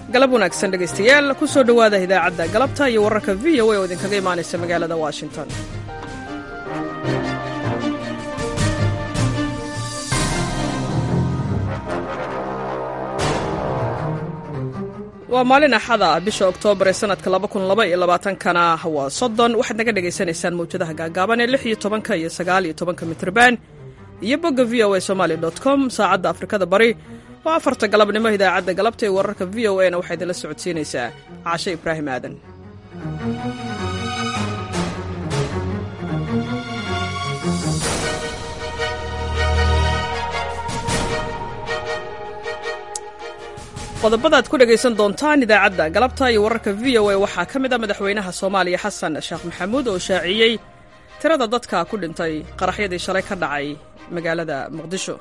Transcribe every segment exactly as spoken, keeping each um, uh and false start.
galab wanaagsan dhegaystayaal ku soo dhowaada idaacadda galabta iyo wararka v o a oo idinkaga imaanaysa magaalada washington. waa maalin axada bisha oktoobar ee sanadka laba kun laba iyo labaatankana waa soddon waxaad naga dhegaysanaysaan mawjadaha gaagaaban ee lix iyo tobanka iyo sagaal iyo tobanka mitrban iyo bogga v o a somali dot com saacadda afrikada bari waa afarta galabnimo. idaacadda galabta ee wararka v o a na waxaa idinla socodsiinaysaa caashe ibraahim aadan. qodobada aad ku dhegaysan doontaan idaacadda galabta iyo wararka v o a waxaa ka mid a madaxweynaha soomaaliya xasan sheekh maxamuud oo shaaciyey tirada dadka ku dhintay qaraxyadii shalay ka dhacay magaalada muqdisho.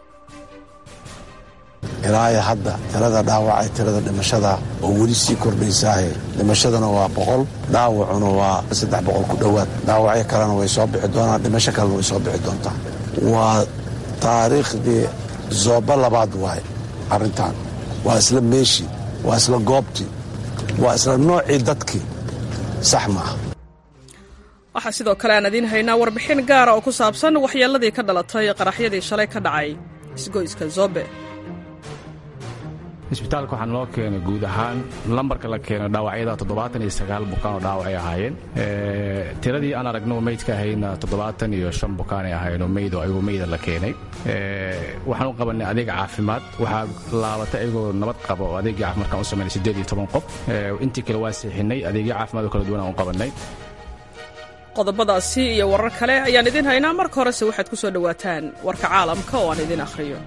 ilaa hadda tirada dhaawacay tirada dhimashada oo weli sii kordhaysaahe dhimashadana waa boqol, dhaawacuna waa saddex boqol ku dhowaad. dhaawacyo kalena way soo bixi doonaan, dhimasho kalena way soo bixi doontaa. waa taariikhdii zooba labaad waaye arrintan. waa isla meeshii, waa isla goobtii, waa isla noocii dadkii. sax maaha. waxaa sidoo kale aan idiin haynaa warbixin gaara oo ku saabsan waxyeelladii ka dhalatay qaraxyadii shalay ka dhacay isgoyska Zobe. isbitaalka waxaa noo keenay guud ahaan lambarka la keenay dhaawacyada toddobaatan iyo sagaal bukaan oo dhaawac ay ahaayeen. tiradii aan aragno meydka ahayna toddobaatan iyo shan bukaan ay ahaayeen oo meyd oo ayagoo meyda la keenay. waxaan u qabanay adeeg caafimaad, waxaa laabatay ayagoo nabad qaba oo adeegii caafimaad markaan u samaynay siddeed iyo toban qof. intii kale waa seexinay, adeegyo caafimaad oo kala duwan aan u qabanay. qodobadaasi iyo warar kale ayaan idin haynaa. marka horese waxaad ku soo dhowaataan warka caalamka oo aan idin akhriyo.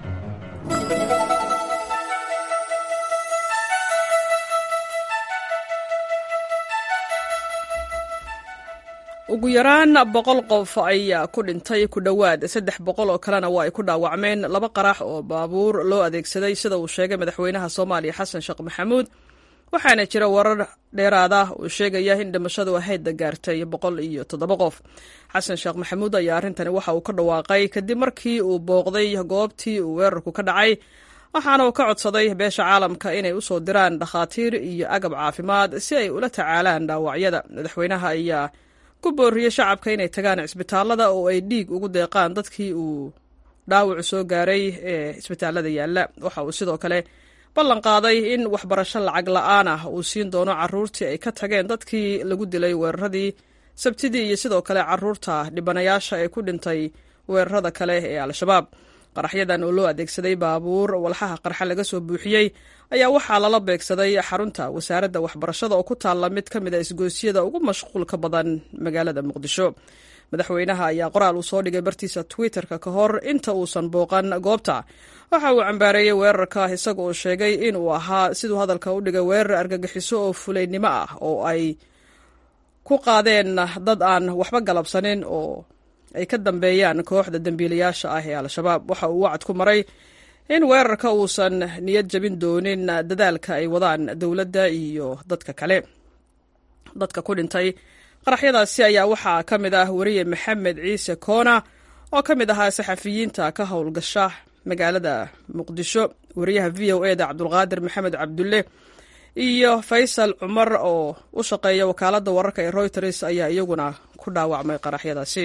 ugu yaraan boqol qof ayaa ku dhintay, ku dhowaad saddex boqol oo kalena waa ay ku dhaawacmeen laba qarax oo baabuur loo adeegsaday sida uu sheegay madaxweynaha soomaaliya xasan sheekh maxamuud. waxaana jira warar dheeraad ah oo sheegaya in dhimashadu ahayd gaartay boqol iyo toddoba qof. xasan sheekh maxamuud ayaa arrintani waxa uu ka dhawaaqay kadib markii uu booqday goobtii uu weerarku ka dhacay, waxaana uu ka codsaday beesha caalamka inay u soo diraan dhakhaatiir iyo agab caafimaad si ay ula tacaalaan dhaawacyada. madaxweynaha ayaa ku booriyey shacabka inay tagaan cisbitaalada oo ay dhiig ugu deeqaan dadkii uu dhaawacu soo gaaray ee isbitaalada yaalla. waxa uu sidoo kale ballan qaaday in waxbarasho lacag la'aan ah uu siin doono carruurtii ay ka tageen dadkii lagu dilay weeraradii sabtidii iyo sidoo kale carruurta dhibanayaasha ee ku dhintay weerarada kale ee al-shabaab. qaraxyadan oo loo adeegsaday baabuur walxaha qarxa laga soo buuxiyey ayaa waxaa lala beegsaday xarunta wasaaradda waxbarashada oo ku taalla mid ka mid a isgoosyada ugu mashquulka badan magaalada muqdisho. madaxweynaha ayaa qoraal uu soo dhigay bartiisa twitterka ka hor inta uusan booqan goobta. waxa uu cambaareeyey weerarka isaga oo sheegay in uu ahaa siduu hadalka u dhigay weerar argagixiso oo fulaynimo ah oo ay ku qaadeen dad aan waxba galabsanin oo ay ka dambeeyaan kooxda dambiilayaasha ah ee al-shabaab. waxa uu wacad ku maray in weerarka uusan niyad jabin doonin dadaalka ay wadaan dowladda iyo dadka kale. dadka ku dhintay qaraxyadaasi ayaa waxaa ka mid ah wariye maxamed ciise koona oo ka mid ahaa saxafiyiinta ka howlgasha magaalada muqdisho. wariyaha v o a da cabdulqaadir maxamed cabdulle iyo faysal cumar oo u shaqeeya wakaaladda wararka ee Reuters ayaa iyaguna ku dhaawacmay qaraxyadaasi.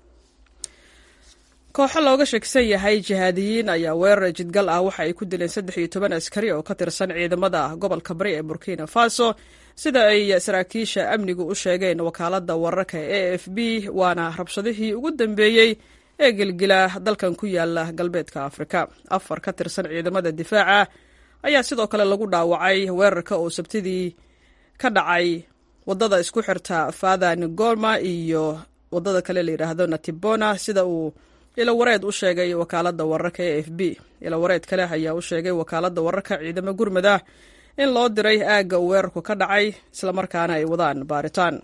kooxo looga shakisan yahay jihaadiyiin ayaa weerar jidgal ah waxa ay ku dileen saddex iyo toban askari oo ka tirsan ciidamada gobolka bari ee burkina faso sida ay saraakiisha amnigu u sheegeen wakaaladda wararka ee a f b. waana rabshadihii ugu dambeeyey ee gilgila dalkan ku yaala galbeedka afrika. afar ka tirsan ciidamada difaaca ayaa sidoo kale lagu dhaawacay weerarka oo sabtidii ka dhacay wadada isku xirta Fadhan Gorma iyo wadada kale la yiraahdo Natibona sida uu ila wareed u sheegay wakaaladda wararka ee A F B. ila wareed kale ayaa u sheegay wakaaladda wararka ciidamo gurmada in loo diray aagga weerarku ka dhacay isla markaana ay wadaan baaritaan.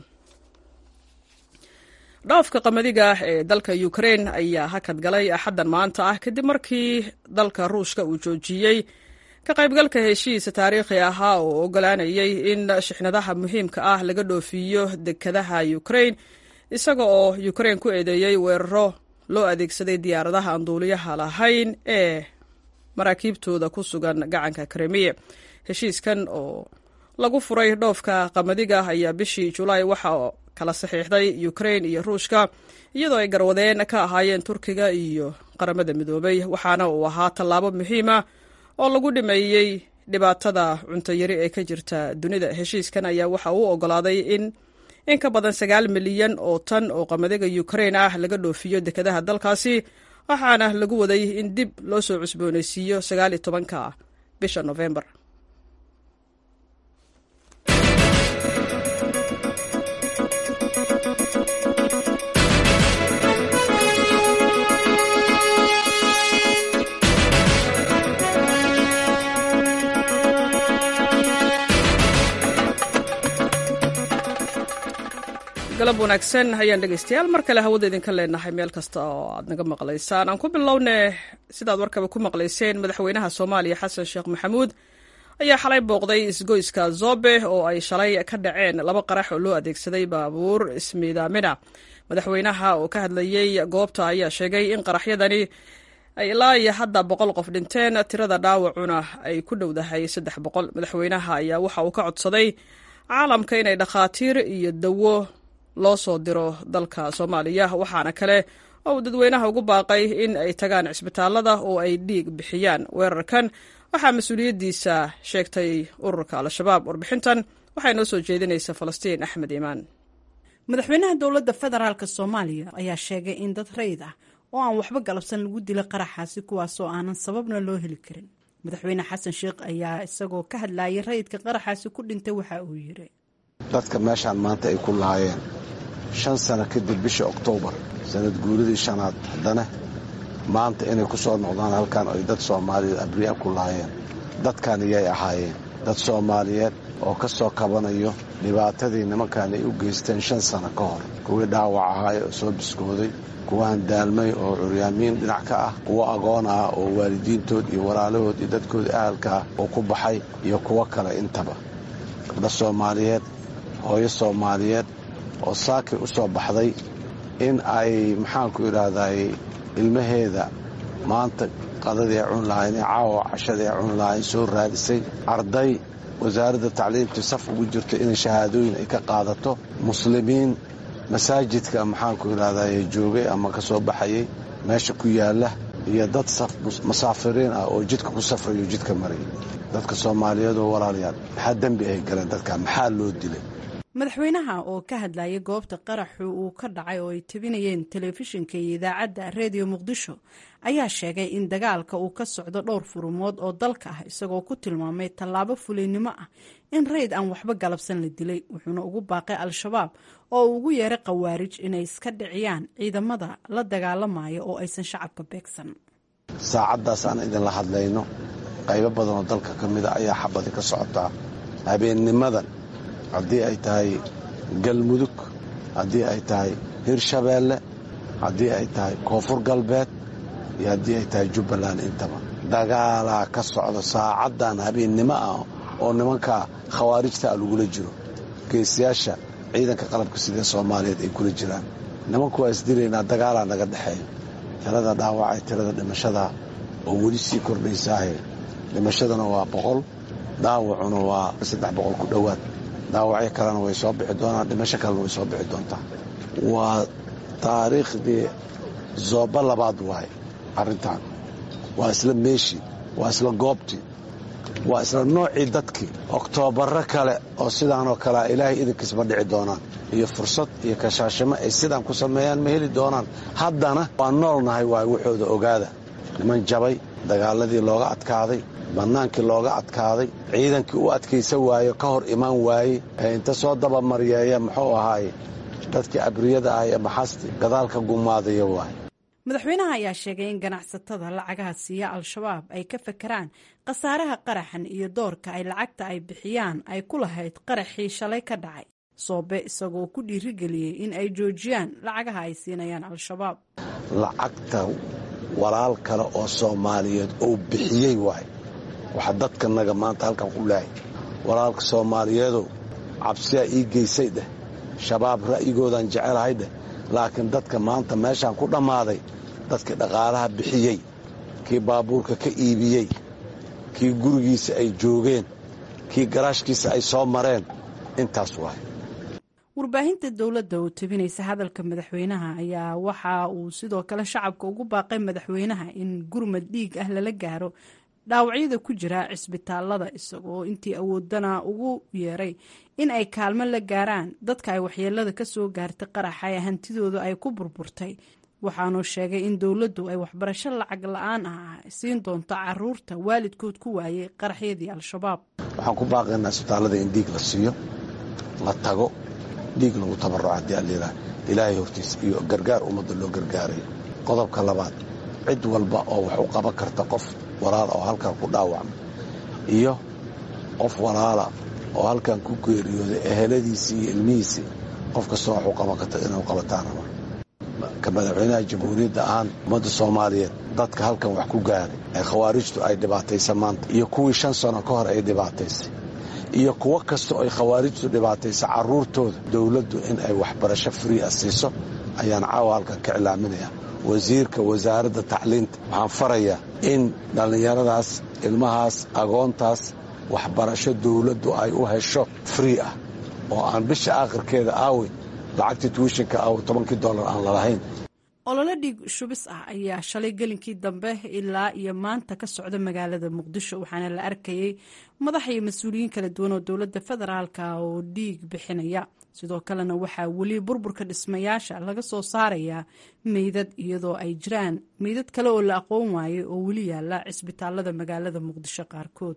dhaafka qamadiga ee dalka Ukraine ayaa hakad galay axaddan maanta ah kadib markii dalka Ruushka uu joojiyey ka qaybgalka heshiis taariikhi ahaa oo ogolaanayay in shixnadaha muhiimka ah laga dhoofiyo dekedaha Ukraine, isaga oo Ukraine ku eedeeyay weeraro loo adeegsaday diyaaradaha aan duuliyaha lahayn ee maraakiibtooda ku sugan gacanka Crimea. heshiiskan oo lagu furay dhoofka qamadiga ayaa bishii julaay waxa kala saxiixday Ukraine iyo Ruushka iyadoo ay garwadeen ka ahaayeen Turkiga iyo qaramada midoobay waxaana uu ahaa tallaabo muhiim ah oo lagu dhimeeyay dhibaatada cunto yari ee ka jirta dunida. Heshiiskan ayaa waxa uu ogolaaday in in ka badan sagaal milyan oo tan oo qamadiga Ukraine ah laga dhoofiyo dekedaha dalkaasi waxaana lagu waday in dib loo soo cusboonaysiiyo sagaal iyo tobanka bisha November. galab wanaagsan hayaan dhegeystayaal mar kale hawada idinka leenahay meel kasta oo aad naga maqlaysaan. aan ku bilownay sidaad warkaba ku maqlayseen madaxweynaha Soomaaliya Xasan Sheekh Maxamuud ayaa xalay booqday isgoyska Zobe oo ay shalay ka dhaceen laba qarax oo loo adeegsaday baabuur ismiidaamina. madaxweynaha oo ka hadlayay goobta ayaa sheegay in qaraxyadani ay ilaa iyo hadda boqol qof dhinteen tirada dhaawacuna ay ku dhowdahay saddex boqol. madaxweynaha ayaa waxa uu ka codsaday caalamka inay dhakhaatiir iyo dawo loo soo diro dalka Soomaaliya waxaana kale oo dadweynaha ugu baaqay in ay tagaan cisbitaalada oo ay dhiig bixiyaan. weerarkan waxaa mas'uuliyadiisa sheegtay ururka Al-Shabaab. warbixintan waxay noo soo jeedinaysaa Falastiin Axmed Iimaan. madaxweynaha dowladda federaalka Soomaaliya ayaa sheegay in dad rayid ah oo aan waxba galabsan lagu dilay qaraxaasi kuwaasoo aanan sababna loo heli karin. madaxweyne Xasan Sheekh ayaa isagoo ka hadlayay rayidka qaraxaasi ku dhintay waxa uu yiri dadka meeshaan maanta ay ku laayeen shan sano kadib bishii Oktoobar sanad guuridii shanaad haddana maanta inay ku soo noqdaan halkan ay dad Soomaaliyeed abriya ku laayeen. dadkan iyay ahaayeen dad Soomaaliyeed oo ka soo kabanayo dhibaatadii nimankan ay u geysteen shan sano ka hor. kuwii dhaawac ahaa oo soo biskooday, kuwaan daalmay oo curyaamiin dhinac ka ah, kuwa agoon ah oo waalidiintood iyo walaalahood iyo dadkooda ahalka ah oo ku baxay iyo kuwo kale intaba. gabdho Soomaaliyeed, hooyo Soomaaliyeed oo saaki u soo baxday in ay maxaan ku yiraahday ilmaheeda maanta qadadii cun lahayn caawa cashadii cun lahayn soo raadisay. arday wasaaradda tacliinta saf ugu jirto in shahaadooyin ay ka qaadato. muslimiin masaajidka maxaan ku yiraahday joogay ama ka soo baxayay meesha ku yaala iyo dad saf musaafiriin ah oo jidka ku safrayo jidka maray. dadka Soomaaliyeed oo walaalayaal maxaa dambi ay galeen dadka maxaa loo dilay. madaxweynaha oo ka hadlayay goobta qaraxu uu ka dhacay oo ay tabinayeen telefishinka iyo idaacadda Radio Muqdisho ayaa sheegay in dagaalka uu ka socdo dhowr furumood oo dalka ah isagoo ku tilmaamay tallaabo fuliynimo ah in rayd aan waxba galabsan la dilay. wuxuuna ugu baaqay Al-Shabaab oo ugu yeeray qawaarij inay iska dhiciyaan ciidamada la dagaalamaya oo aysan shacabka beegsan. saacadaas aan idin la hadlayno qaybo badan oo dalka ka mid ah ayaa xabadi ka socota. habeennimadan haddii ay tahay galmudug, haddii ay tahay hirshabeelle, haddii ay tahay koonfur galbeed iyo haddii ay tahay jubbaland intaba dagaalaa ka socda saacadan habeennimo ah oo nimanka khawaarijta lagula jiro. geesiyaasha ciidanka qalabka sida Soomaaliyeed ay kula jiraan. nimanku waa isdilaynaa dagaalaa naga dhexeeya. tirada dhaawacay tirada dhimashada oo weli sii kordhaysaahe dhimashadana waa boqol, dhaawacuna waa saddex boqol ku dhowaad. dhaawacyo kalena way soo bixi doonaan, dhimasho kalena way soo bixi doontaa. waa taariikhdii Zobe labaad waaye arrintan. waa isla meeshii, waa isla goobtii, waa isla noocii dadkii. oktoobarro kale oo sidaanoo kalea ilaahay idinkiisma dhici doonaan iyo fursad iyo kashaashimo ay sidaan ku sameeyaan ma heli doonaan. haddana waa noolnahay waay waxooda ogaada. niman jabay, dagaaladii looga adkaaday, bannaankii looga adkaaday, ciidankii u adkaysa waayo ka hor imaan waaye ee inta soo dabamaryeeya muxuu ahaaye dadkii abriyada ah ee maxasti gadaalka gumaadaya waaye. madaxweynaha ayaa sheegay in ganacsatada lacagaha siiya Al-Shabaab ay ka fakaraan khasaaraha qaraxan iyo doorka ay lacagta ay bixiyaan ay ku lahayd qaraxii shalay ka dhacay Zobe isagoo ku dhiirigeliyay in ay joojiyaan lacagaha ay siinayaan Al-Shabaab. lacagta walaal kale oo Soomaaliyeed oo bixiyay waaye waxa dadkanaga maanta halkan ku leeyahay. walaalka Soomaaliyeedo cabsiya ii geysay dheh, shabaab ra'yigoodan jecelahay dheh, laakiin dadka maanta meeshaan ku dhammaaday dadkii dhaqaalaha bixiyey, kii baabuurka ka iibiyey, kii gurigiisa ay joogeen, kii garaashkiisa ay soo mareen intaas waay. warbaahinta dowladda oo tebinaysa hadalka madaxweynaha ayaa waxa uu sidoo kale shacabka ugu baaqay madaxweynaha in gurmad dhiig ah lala gaaro dhaawacyada ku jira cisbitaalada, isagoo intii awoodana ugu yeeray in ay kaalmo la gaaraan dadka ay waxyeelada ka soo gaartay qaraxa ee hantidooda ay ku burburtay. waxaanuu sheegay in dowladdu ay waxbarasho lacag la-aan ah siin doonto caruurta waalidkood ku waayey qaraxyadii al-shabaab. waxaan ku baaqaynaa isbitaalada in dhiig la siiyo, la tago, dhiig lagu tabarruco haddii allayidhaah ilaahay hortiisa iyo gargaar ummadda loo gargaarayo. qodobka labaad, cid walba oo wax u qaban karta qof walaala oo halkan ku dhaawacma iyo qof walaala oo halkan ku geeriyooday eheladiisii iyo ilmihiisii, qof kastoo wax u qaban karta inuu qabataanaba ka madaxweynaha jamhuuriyadda ahaan ummadda soomaaliyeed dadka halkan wax ku gaaray ee khawaarijtu ay dhibaataysa maanta iyo kuwii shan sano ka hor ay dhibaataysay iyo kuwo kasta oo ay khawaarijtu dhibaataysa carruurtooda dowladdu in ay waxbarasho free ah siiso ayaan caawa halkan ka cilaaminaya. wasiirka wasaaradda tacliinta waxaan farayaa in dhallinyaradaas ilmahaas agoontaas waxbarasho dowladdu ay u hesho free ah oo aan bisha aakhirkeeda aawey lacagtii tuwishinka aaw tobankii dollar aan lalahayn. olole dhiig shubis ah ayaa shalay gelinkii dambe ilaa iyo maanta ka socda magaalada muqdisho, waxaana la arkayay madax iyo mas-uuliyiin kala duwan oo dowladda federaalka oo dhiig bixinaya. sidoo kalena waxaa weli burburka dhismayaasha laga soo saarayaa meydad, iyadoo ay jiraan meydad kale oo la aqoon waayey oo weli yaala cisbitaalada magaalada muqdisho qaarkood.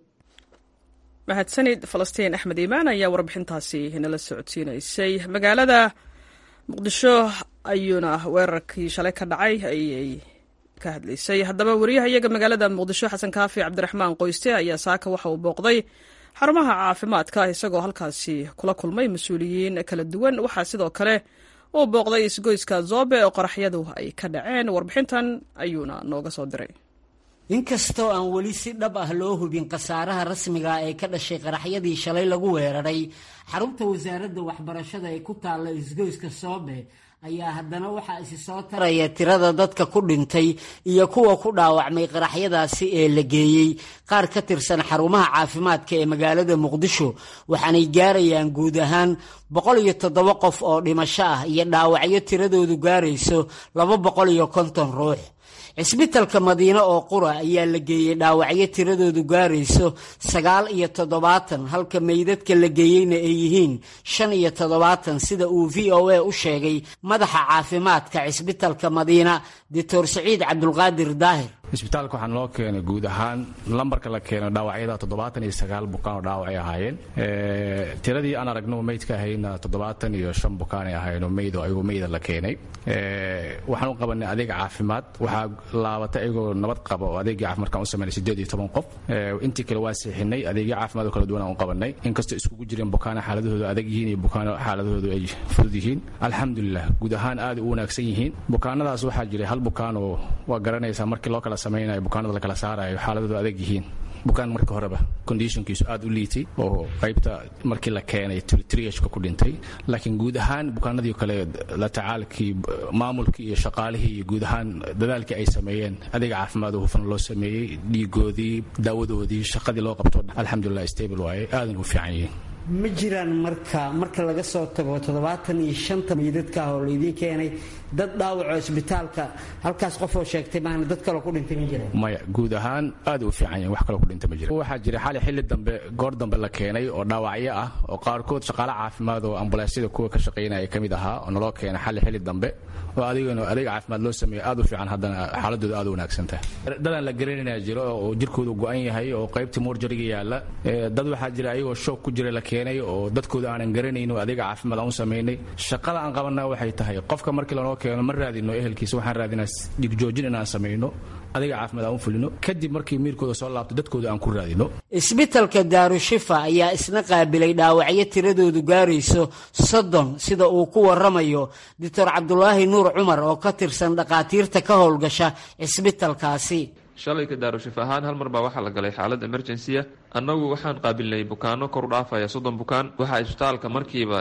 mahadsanid falastiin axmed iimaan ayaa warbixintaasi nala socodsiinaysay. magaalada muqdisho ayuuna weerarkii shalay ka dhacay ayay ka hadlaysay. haddaba wariyaha iyaga magaalada muqdisho xasan kaafi cabdiraxmaan qoyste ayaa saaka waxa uu booqday xarumaha caafimaadka isagoo halkaasi kula kulmay mas-uuliyiin kala duwan. waxaa sidoo kale uu booqday isgoyska Zoobe oo qaraxyadu ay ka dhaceen. warbixintan ayuuna nooga soo diray. inkastoo aan weli si dhab ah loo hubin khasaaraha rasmiga ee ka dhashay qaraxyadii shalay lagu weeraray xarunta wasaaradda waxbarashada ee ku taalla isgoyska Zoobe, ayaa haddana waxaa isi soo taraya tirada dadka ku dhintay iyo kuwa ku dhaawacmay qaraxyadaasi ee la geeyey qaar ka tirsan xarumaha caafimaadka ee magaalada muqdisho, waxaanay gaarayaan guud ahaan boqol iyo toddoba qof oo dhimasho ah iyo dhaawacyo tiradoodu gaarayso laba boqol iyo konton ruux. cisbitalka madiine oo qura ayaa la geeyey dhaawacyo tiradoodu gaarayso sagaal iyo toddobaatan, halka meydadka la geeyeyna ay yihiin shan iyo toddobaatan, sida uu v o a u sheegay madaxa caafimaadka cisbitalka madiina doctor saciid cabdulqaadir daahir. isbitaalka waxaan loo keenay guud ahaan lambarka la keeno dhaawacyada toddobaatan iyo sagaal bukaan oo dhaawac ay ahaayeen. tiradii aan aragno meydka ahayna toddobaatan iyo shan bukaan ay ahaayeen oo meyd oo ayagoo meyda la keenay. waxaan u qabanay adeeg caafimaad, waxaa laabatay ayagoo nabad qaba oo adeegii caafimaadkaan u sameynay siddeed iyo toban qof. intii kale waa seexinay, adeegyo caafimaad oo kala duwan aan u qabanay, inkastoo isugu jireen bukaana xaaladahoodu adag yihiin iyo bukaano xaaladahoodu ay fudud yihiin. alxamdulilah guud ahaan aad u wanaagsan yihiin. bukaanadaas waxaa jiray hal bukaan oo waa garanaysaa markii loo kala samaynayo bukaanada la kala saarayo xaaladoodu adag yihiin. bukaan marka horeba conditionkiisu aad u liitay oo qaybta markii la keenay triageka ku dhintay, laakiin guud ahaan bukaanadii kale la tacaalkii maamulkii iyo shaqaalihii iyo guud ahaan dadaalkii ay sameeyeen adeega caafimaad oo hufan loo sameeyey, dhiigoodii, daawadoodii, shaqadii loo qabto alxamdulilah stable waaye, aadan u fiican yihiin. ma jiraan marka marka laga soo tago toddobaatan iyo shanta meydadka oo laydin keenay dad dhaawaco isbitaalka halkaas qof oo sheegtay maana dad kale ku dhintay ma jiraan? maya, guud ahaan aad u fiican yahay, wax kale ku dhintay ma jiraan. waxaa jira xali xilli dambe goor dambe la keenay oo dhaawacyo ah oo qaarkood shaqaale caafimaad oo ambulansyada kuwa ka shaqaynaya ka mid ahaa oo naloo keenay xali xilli dambe oo adigana adeeg caafimaad loo sameeyo aad u fiican, haddana xaaladooda aad u wanaagsan tahay. dadaan la garanayna jiro oo jirkoodu go'an yahay oo qaybtii morjariga yaala. dad waxaa jira ayagoo shoog ku jira la keenay oo dadkooda aanan garanayn oo adeega caafimaad aan u samaynay. shaqada aan qabanaa waxay tahay qofka markii lanoo keeno ma raadino ehelkiisa, waxaan raadinaa dhigjoojin inaan samayno, adeega caafimaad aan u fulino, kadib markii miirkooda soo laabto dadkooda aan ku raadino. isbitalka daarushifa ayaa isna qaabilay dhaawacyo tiradoodu gaarayso soddon, sida uu ku waramayo doctor cabdulaahi nuur cumar oo ka tirsan dhakhaatiirta ka howlgasha cisbitalkaasi. shalayka daarushif ahaan hal mar baa waxaa la galay xaalad emergency-a. annagu waxaan qaabilnay bukaano kor u dhaafaya soddon bukaan. waxaa isbitaalka markiiba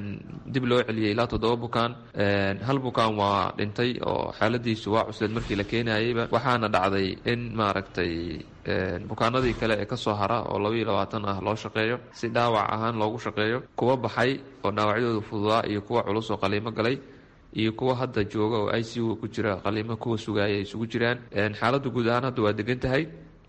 dib loo celiyey ilaa toddoba bukaan. hal bukaan waa dhintay oo xaaladiisu waa cusleed markii la keenayeyba. waxaana dhacday in maaragtay bukaanadii kale ee kasoo hara oo labaiyo labaatan ah loo shaqeeyo si dhaawac ahaan loogu shaqeeyo, kuwa baxay oo dhaawacyadooda fududaa iyo kuwa culus oo qaliimo galay iyo kuwa hadda jooga oo I C U ku jira qaliimo kuwa sugaaya ay isugu jiraan. xaaladda guud ahaan hadda waa degan tahay.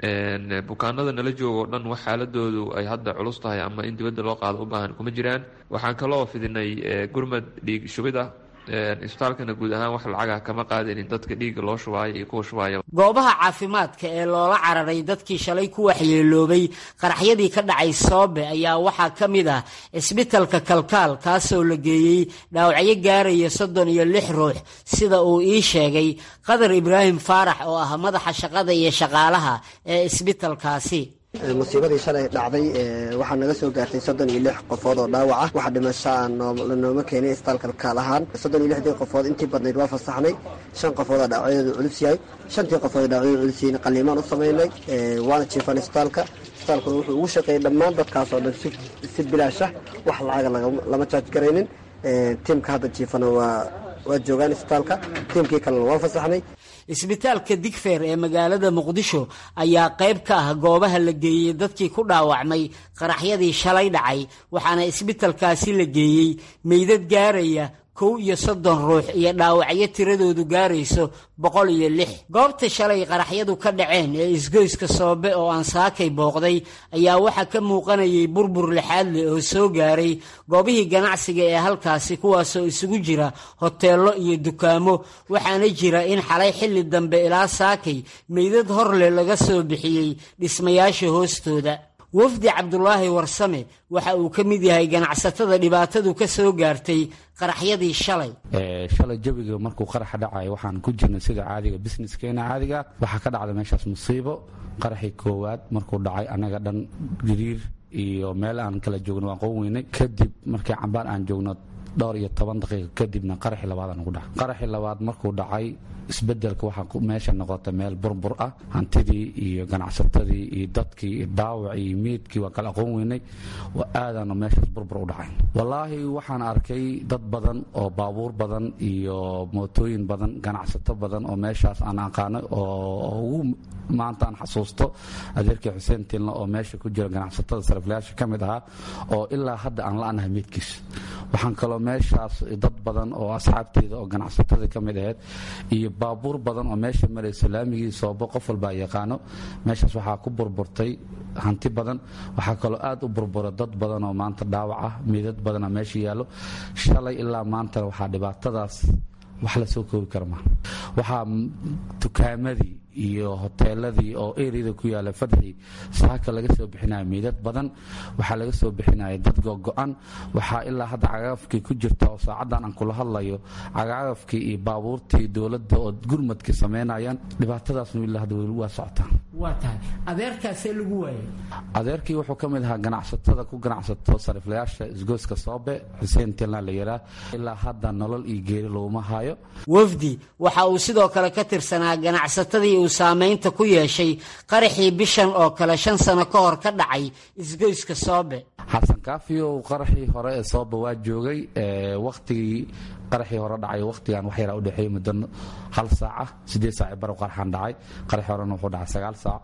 bukaanada nala jooga oo dhan wax xaaladoodu ay hadda culus tahay ama in dibadda loo qaado u baahan kuma jiraan. waxaan kaloo fidinay gurmad dhiig shubid ah. isbitaalkana guud ahaan wax lacaga kama qaadanin dadka dhiigga loo shubaayo iyo kuwa shubaaya. goobaha caafimaadka ee loola cararay dadkii shalay ku waxyeeloobay qaraxyadii ka dhacay Soobe ayaa waxaa ka mid ah isbitaalka Kalkaal, kaasoo la geeyey dhaawacyo gaaraya soddon iyo lix ruux sida uu ii sheegay Qadar Ibraahim Faarax oo ah madaxa shaqada iyo shaqaalaha ee isbitaalkaasi. musiibadii shalay dhacday waxaa naga soo gaartay soddon iyo lix qofood oo dhaawac ah. waxa dhimasho aan nooma keenay isbitaalka Kalkaal ahaan. soddon iyo lixdii qofood intii badnayd waa fasaxnay. shan qofood oo dhaawacyadoodu culus yahay. shantii qofood oo dhaawacyadoodu culus yihiin qaliimaan u samaynay. waana jiifan isbitaalka. isbitaalkuna wuxuu ugu shaqeeyay dhammaan dadkaas oo dhan si bilaash ah, wax lacaga lama jaaj garaynin. tiimka hadda jiifana waa waa joogaan isbitaalka. tiimkii kalena waa fasaxnay. isbitaalka Digfeer ee magaalada Muqdisho ayaa qayb ka ah goobaha la geeyey dadkii ku dhaawacmay qaraxyadii shalay dhacay, waxaana isbitaalkaasi la geeyey meydad gaaraya kow iyo soddon ruux iyo dhaawacyo tiradoodu gaarayso boqol iyo lix. goobta shalay qaraxyadu ka dhaceen ee isgoyska Soobe oo aan saakay booqday ayaa waxaa ka muuqanayay burbur lixaad leh oo soo gaaray goobihii ganacsiga ee halkaasi, kuwaasoo isugu jira hoteelo iyo dukaamo. waxaana jira in xalay xilli dambe ilaa saakay meydad hor leh laga soo bixiyey dhismayaasha hoostooda. wafdi Cabdulaahi Warsame waxa uu ka mid yahay ganacsatada dhibaatadu ka soo gaartay qaraxyadii shalay. shalay jawiga markuu qaraxa dhacay waxaan ku jirnay sida caadiga businesskeena caadiga. waxaa ka dhacday meeshaas musiibo. qaraxii koowaad markuu dhacay anaga dhan gariir iyo meel aan kala joogno waan qoon weynay. kadib markii cambaan aan joogno dhowr iyo toban daqiiqo kadibna qaraxii labaad aan ugu dhacay. qaraxii labaad markuu dhacay isbedelka waxaa meesha noqotay meel burbur ah. hantidii iyo ganacsatadii iyo dadkii iyo daawacii iyo meydkii waa kala aqoon weynay. aadaana meeshaas burbur u dhacay. wallaahi waxaan arkay dad badan oo baabuur badan iyo mootooyin badan, ganacsato badan oo meeshaas aan aqaano oo ugu maanta aan xasuusto adeerkii Xuseen Tilna oo meesha ku jira ganacsatada sariflayaasha ka mid ahaa oo ilaa hadda aan la'anahay meydkiis. waxaan kaloo meeshaas dad badan oo asxaabteeda oo ganacsatada ka mid ahayd iyo baabuur badan oo meesha maray salaamigii Soobe qof walba yaqaano. meeshaas waxaa ku burburtay hanti badan. waxaa kaloo aad u burburay dad badan oo maanta dhaawac ah, meedad badan oo meesha yaallo. shalay ilaa maanta waxaa dhibaatadaas wax la soo koobi kara maaha. waxaa dukaamadii iyo hoteeladii oo ereyada ku yaala Fadxi saaka laga soo bixinaya meedad badan. waxaa laga soo bixinaya dad go'an. waxaa ilaa hadda cagaafkii ku jirta oo saacadan aan kula hadlayo cagaafkii iyo baabuurtii dowladda oo gurmadkii sameynayaan. dhibaatadaasna ilaa hadda waa socotaa. waa tahay adeerkaasee lagu waayay. adeerkii wuxuu ka mid ahaa ganacsatada ku ganacsato sariflayaasha isgoyska Soobe, Xuseen Tilna la yaraa. ilaa hadda nolol iyo geeri looma hayo. wafdi waxa uu sidoo kale ka tirsanaa ganacsatadii uu saameynta ku yeeshay qaraxii bishan oo kale shan sano ka hor ka dhacay isgoyska Soobe. xasan kaafiyo qaraxii hore ee Soobe waa joogay. waqtigii qaraxii hore dhacay waqtigan wax yar u dhaxeeyay muddo hal saac siddeed saac bar qaraxan dhacay. qaraxii horena wuxuu dhacay sagaal saac.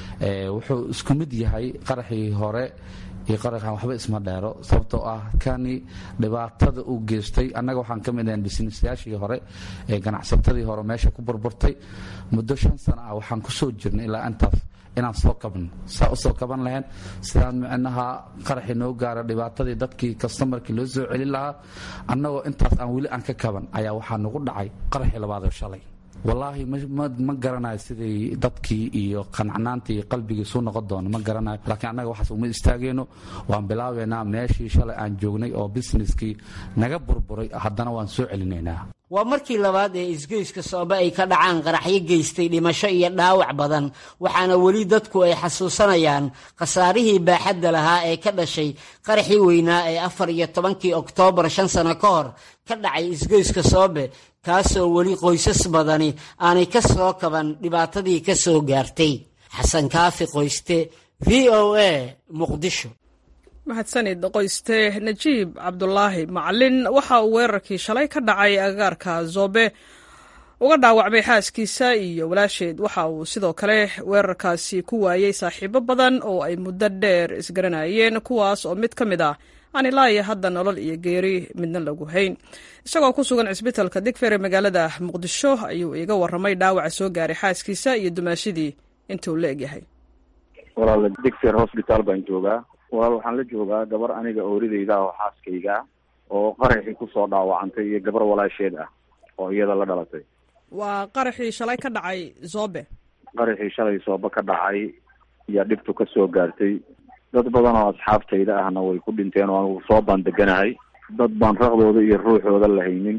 wuxuu isku mid yahay qaraxii hore iyo qaraxan waxba isma dheero sababtoo ah kani dhibaatada uu geystay. annaga waxaan ka mid ahay businessyaashii hore ee ganacsatadii hore meesha ku burburtay muddo shan sano ah. waxaan ku soo jirnay ilaa intaas inaan soo kabno saa u soo kaban lahayn sidaan micnaha qaraxii noo gaara dhibaatadii dadkii customerkii loo soo celin lahaa. annagoo intaas aan weli aan ka kaban ayaa waxaa nagu dhacay qaraxii labaad oo shalay. wallaahi ma garanayo siday dadkii iyo qancanaantii iyo qalbigii suu noqon doono ma garanayo. laakiin annaga waxaas uma istaageyno. waan bilaabeynaa meeshii shalay aan joognay oo businesskii naga burburay haddana waan soo celinaynaa. waa markii labaad ee isgoyska Soobe ay ka dhacaan qaraxyo geystay dhimasho iyo dhaawac badan. waxaana weli dadku ay xasuusanayaan khasaarihii baaxadda lahaa ee ka dhashay qaraxii weynaa ee afar iyo tobankii Oktoobar shan sano ka hor ka dhacay isgoyska Soobe, kaasoo weli qoysas badani aanay ka soo kaban dhibaatadii ka soo gaartay. xasan kaafi qoyste, V O A, Muqdisho. mahadsanid qoyste. najiib cabdulaahi macalin waxa uu weerarkii shalay ka dhacay agagaarka Soobe uga dhaawacmay xaaskiisa iyo walaasheed. Waxa uu sidoo kale weerarkaasi ku waayey saaxiibo badan oo ay muddo dheer isgaranayeen, kuwaas oo mid ka mid ah aan ilaa iyo hadda nolol iyo geeri midna lagu hayn. Isagoo ku sugan cisbitaalka Digfaar ee magaalada Muqdisho ayuu iga warramay dhaawaca soo gaaray xaaskiisa iyo dumaashadii intuu la egyahay. walaal Digfaar hospital baan joogaa. walaal waxaan la joogaa gabar aniga ooridayda oo xaaskayga oo qaraxii ku soo dhaawacantay iyo gabar walaasheed ah oo iyada la dhalatay. waa qaraxii shalay ka dhacay Zoobe. qaraxii shalay Zoobe ka dhacay iyo dhibtu ka soo gaartay. dad badan oo asxaabtayda ahna way ku dhinteen oo anigu soo baan deganahay. dad baan raqdooda iyo ruuxooda la haynin.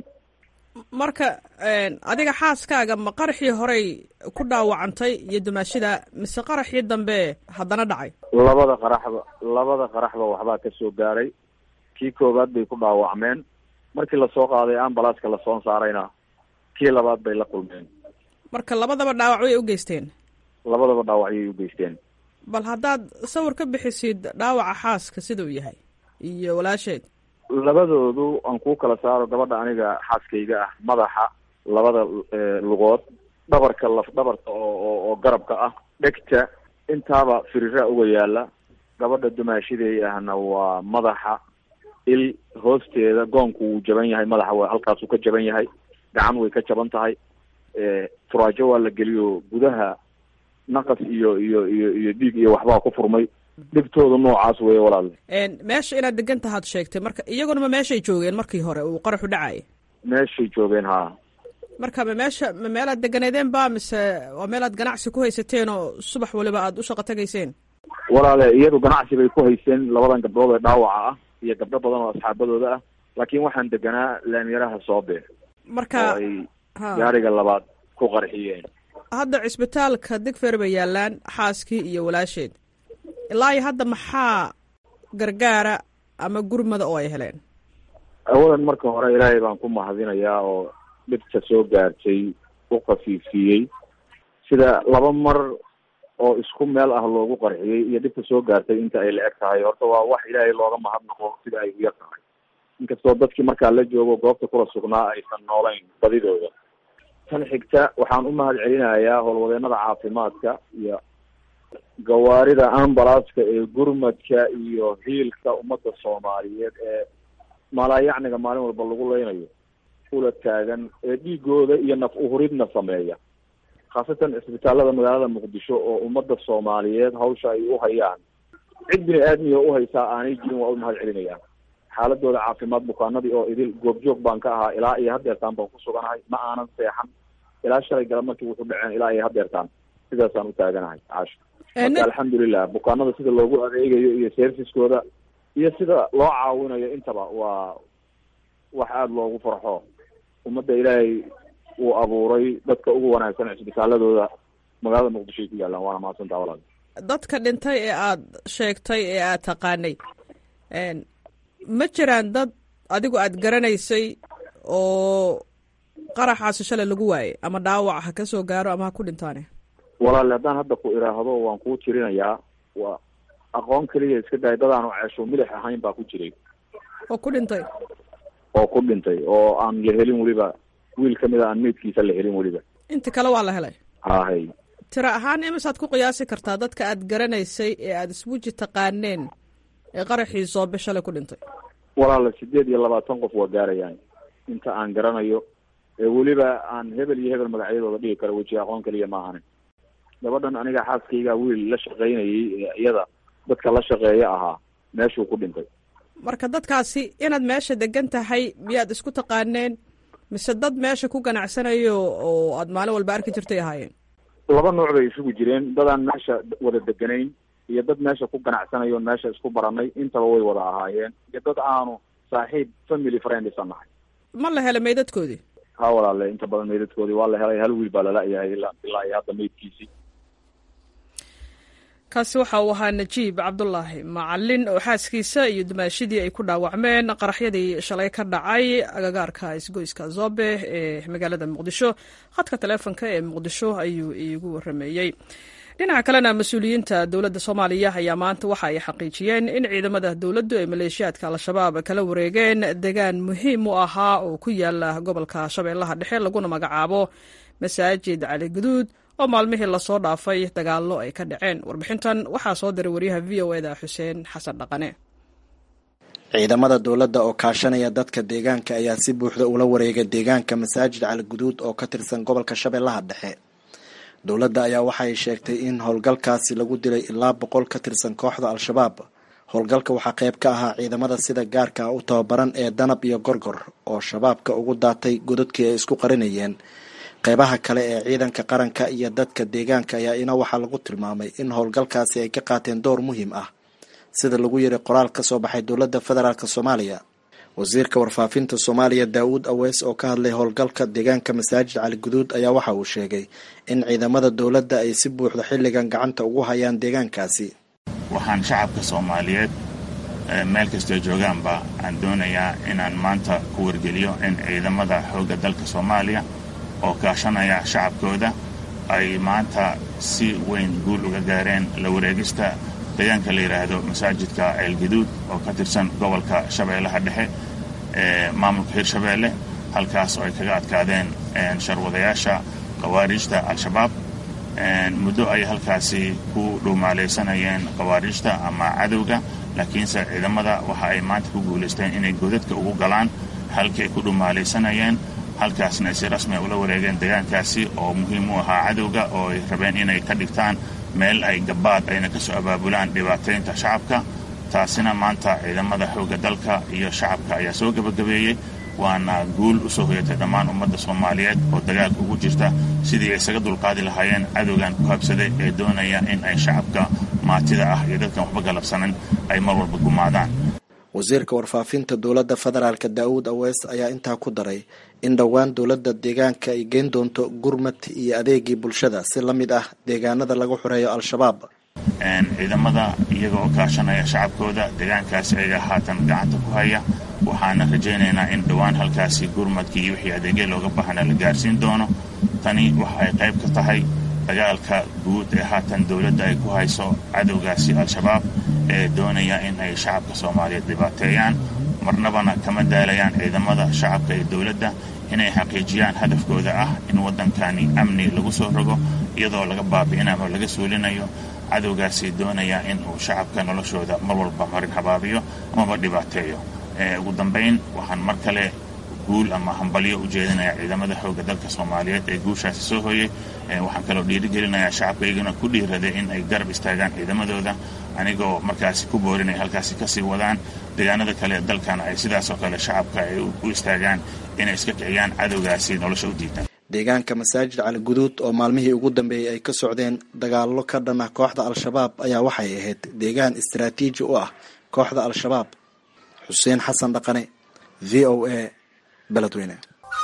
marka adiga xaaskaaga ma qaraxii horey ku dhaawacantay iyo dumaashada mise qaraxii dambe haddana dhacay? labada qaraxba labada qaraxba waxbaa ka soo gaaray. kii koowaad bay ku dhaawacmeen, markii lasoo qaaday ambalaaska lasoo saarayna kii labaad bay la kulmeen. marka labadaba dhaawac way u geysteen? labadaba dhaawacyay u geysteen. bal haddaad sawir ka bixisid dhaawaca xaaska sida uu yahay iyo walaasheed. labadoodu aan kuu kala saaro. gabadha aniga xaaskayga ah madaxa, labada lugood, dhabarka laf dhabarka oo oo garabka ah, dhegta, intaaba firiraa uga yaala. gabadha dumaashaday ahna waa madaxa, il hoosteeda goonku wuu jaban yahay, madaxa waa halkaasuu ka jaban yahay, gacan way ka jaban tahay, turaajo waa la geliyo gudaha naqas iyo iyo iyo iyo dhiig iyo waxbaa ku furmay. dhibtooda noocaas weeye walaal. meesha inaad degan tahaad sheegtay, marka iyaguna ma meeshay joogeen markii hore uu qaraxu dhacay? meeshay joogeen haa. marka ma meesha ma meelaad deganeedeen ba mise waa meelaad ganacsi ku haysateen oo subax waliba aad u shaqo tagayseen? walaale iyadu ganacsi bay ku hayseen labadan gabdhood ee dhaawaca ah iyo gabdho badan oo asxaabadooda ah, laakiin waxaan deganaa laamiyaraha Soobe. marka ay gaariga labaad ku qarxiyeen. hadda cisbitaalka Digfaar bay yaalaan xaaskii iyo walaasheed. ilaa iyo hadda maxaa gargaara ama gurmada oo ay heleen? awalan marka hore ilaahay baan ku mahadinayaa oo dhibta soo gaartay u khafiifiyey. sida laba mar oo isku meel ah loogu qarxiyey iyo dhibta soo gaartay inta ay la eg tahay, horta waa wax ilaahay looga mahadnaqo sida ay u yar tahay. inkastoo dadkii markaa la joogo goobta kula sugnaa aysan noolayn badidooda. tan xigta waxaan u mahad celinayaa howlwadeenada caafimaadka iyo gawaarida ambalaaska ee gurmadka iyo hiilka ummadda Soomaaliyeed ee malaayacniga maalin walba lagu leynayo ula taagan, ee dhiigooda iyo naf uhuridna sameeya, khaasatan cisbitaalada magaalada Muqdisho oo ummadda Soomaaliyeed hawsha ay u hayaan cid bini aadmiga u haysaa aanay jirin. waa u mahad celinayaa xaaladooda caafimaad. bukaanadii oo idil goobjoog baan ka ahaa ilaa iyo haddeertaan baan ku suganahay, ma aanan seexan ilaa shalay galab markii wuxuu dhaceen ilaa iyo haddeertaan sidaasaan u taaganahay. caasha marka alxamdulilah bukaanada sida loogu adeegayo iyo serviskooda iyo sida loo caawinayo intaba waa wax aada loogu farxo. ummadda ilaahay uu abuuray dadka ugu wanaagsan cisbitaaladooda magaalada Muqdisho ay ku yaalaan. waana mahadsantaa walaal. dadka dhintay ee aad sheegtay ee aad taqaanay ma jiraan dad adigu aad garanaysay oo qaraxaasi shalay lagu waayay ama dhaawac ha ka soo gaaro ama ha ku dhintaane? walaal haddaan hadda ku iraahdo waan kuu tirinayaa. waa aqoon keliya iska dahay dadaan oo ceesho milix ahayn baa ku jiray oo ku dhintay oo ku dhintay oo aan la helin weliba. wiil kamid a aan meydkiisa la helin weliba. inta kale waa la helay? hahay. tira ahaan imisaad ku qiyaasi kartaa dadka aad garanaysay ee aada isweji taqaaneen ee qaraxii Soobe shalay ku dhintay? walaala sideed iyo labaatan qof waa gaarayaan inta aan garanayo, ee weliba aan hebel iyo hebel magacyadooda dhigi karo. weji aqoon keliya ma ahane. gabadhan aniga xaaskayga wiil la shaqaynayay ee iyada dadka la shaqeeya ahaa meeshuu ku dhintay. marka dadkaasi inaad meesha degan tahay miyaad isku taqaaneen mise dad meesha ku ganacsanayo oo aad maalin walba arki jirtay ahaayeen? laba nooc bay isugu jireen. dadaan meesha wada deganayn iyo dad meesha ku ganacsanayo meesha isku baranay, intaba way wada ahaayeen. iyo dad aanu saaxiib family friend isa nahay. ma la helay meydadkoodii? ha walaale inta badan meydadkoodii waa la helay. hal wiil baa lala-yahay ilaa ilaa iyo hadda meydkiisii. kaasi waxa uu ahaa Najiib Cabdullaahi Macalin oo xaaskiisa iyo dumaashadii ay ku dhaawacmeen qaraxyadii shalay ka dhacay agagaarka isgoyska Zoobe ee magaalada Muqdisho. khadka taleefanka ee Muqdisho ayuu iigu warameeyey. dhinaca kalena mas-uuliyiinta dowladda soomaaliya ayaa maanta waxa ay xaqiijiyeen in ciidamada dowladdu ay maleeshiyaadka al-shabaab kala wareegeen deegaan muhiim u ahaa oo ku yaala gobolka shabeellaha dhexe laguna magacaabo masaajid cali guduud oo maalmihii lasoo dhaafay dagaallo ay ka dhaceen. warbixintan waxaa soo diray wariyaha v o eda xuseen xasan dhaqane. ciidamada dowladda oo kaashanaya dadka deegaanka ayaa si buuxda ula wareegay deegaanka masaajid cali guduud oo ka tirsan gobolka shabeellaha dhexe. dowladda ayaa waxay sheegtay in howlgalkaasi lagu dilay ilaa boqol ka tirsan kooxda al-shabaab. howlgalka waxaa qayb ka ahaa ciidamada sida gaarka u tababaran ee danab iyo gorgor oo shabaabka ugu daatay godadkii ay isku qarinayeen. qaybaha kale ee ciidanka qaranka iyo dadka deegaanka ayaa ina waxaa lagu tilmaamay in howlgalkaasi ay ka qaateen door muhiim ah, sida lagu yiri qoraal ka soo baxay dowladda federaalk soomaaliya. wasiirka warfaafinta soomaaliya daawud aweys oo ka hadlay howlgalka deegaanka masaajid cali guduud ayaa waxa uu sheegay in ciidamada dowladda ay si buuxda xilligan gacanta ugu hayaan deegaankaasi. waxaan shacabka soomaaliyeed meel kastoo joogaanba aan doonayaa inaan maanta ku wargeliyo in ciidamada xoogga dalka soomaaliya oo kaashanaya shacabkooda ay maanta si weyn guul uga gaareen la wareegista deegaanka la yidhaahdo masaajidka ceelgaduud oo ka tirsan gobolka shabeellaha dhexe ee maamulka hirshabeelle, halkaas oo ay kaga adkaadeen sharwadayaasha khawaariijta al-shabaab. muddo ay halkaasi ku dhuumaalaysanayeen khawaariijta ama cadowga, laakiinse ciidamada waxa ay maanta ku guulaysteen inay godadka ugu galaan halkii ay ku dhuumaalaysanayeen, halkaasna ay si rasmi ula wareegeen deegaankaasi oo muhiim u ahaa cadowga oo ay rabeen inay ka dhigtaan meel ay gabaad ayna ka soo abaabulaan dhibaataynta shacabka. taasina maanta ciidamada xoogga dalka iyo shacabka ayaa soo gebagabeeyey, waana guul u soo hoyatay dhammaan ummadda soomaaliyeed oo dagaalka ugu jirta sidii ay isaga dulqaadi lahaayeen cadowgan ku habsaday ee doonaya in ay shacabka maatida ah iyo dadkan waxba galabsanin ay mar walba gumaadaan. wasiirka warfaafinta dowladda federaalk daawud aweys ayaa intaa ku daray in dhowaan dowladda deegaanka ay geen doonto gurmad iyo adeegii bulshada si la mid ah deegaanada lagu xoreeyo al-shabaab. ciidamada iyaga oo kaashanaya shacabkooda deegaankaasi ayaga haatan gacanta ku haya, waxaana rajaynaynaa in dhowaan halkaasi gurmadkii iyo wixii adeegya looga baahna la gaarsiin doono. tani waxa ay qayb ka tahay dagaalka guud ee haatan dowladda ay ku hayso cadowgaasi al-shabaab ee doonaya in ay shacabka soomaaliyeed dhibaateeyaan. marnabana kama daalayaan ciidamada shacabka ee dowladda inay xaqiijiyaan hadafkooda ah in waddankani amni lagu soo rogo iyadoo laga baabi'inayo ama laga suulinayo cadowgaasi doonaya in uu shacabka noloshooda mar walba marin habaabiyo amaba dhibaateeyo. ugu dambayn waxaan mar kale guul ama hambalyo u jeedinaya ciidamada xoogga dalka soomaaliyeed ee guushaasi soo hooyey. waxaan kaloo dhiirigelinayaa shacabka iyagana ku dhiiraday in ay garab istaagaan ciidamadooda, anigoo markaasi ku boorinay halkaasi kasii wadaan deegaanada kale dalkana ay sidaasoo kale shacabka ay u istaagaan inay iska kiciyaan cadowgaasi nolosha u diidan. deegaanka masaajid cali guduud oo maalmihii ugu dambeeyey ay ka socdeen dagaallo ka dhan ah kooxda al-shabaab ayaa waxay ahayd deegaan istaraatiiji u ah kooxda al-shabaab. xuseen xasan dhaqane, v o a, beledweyne.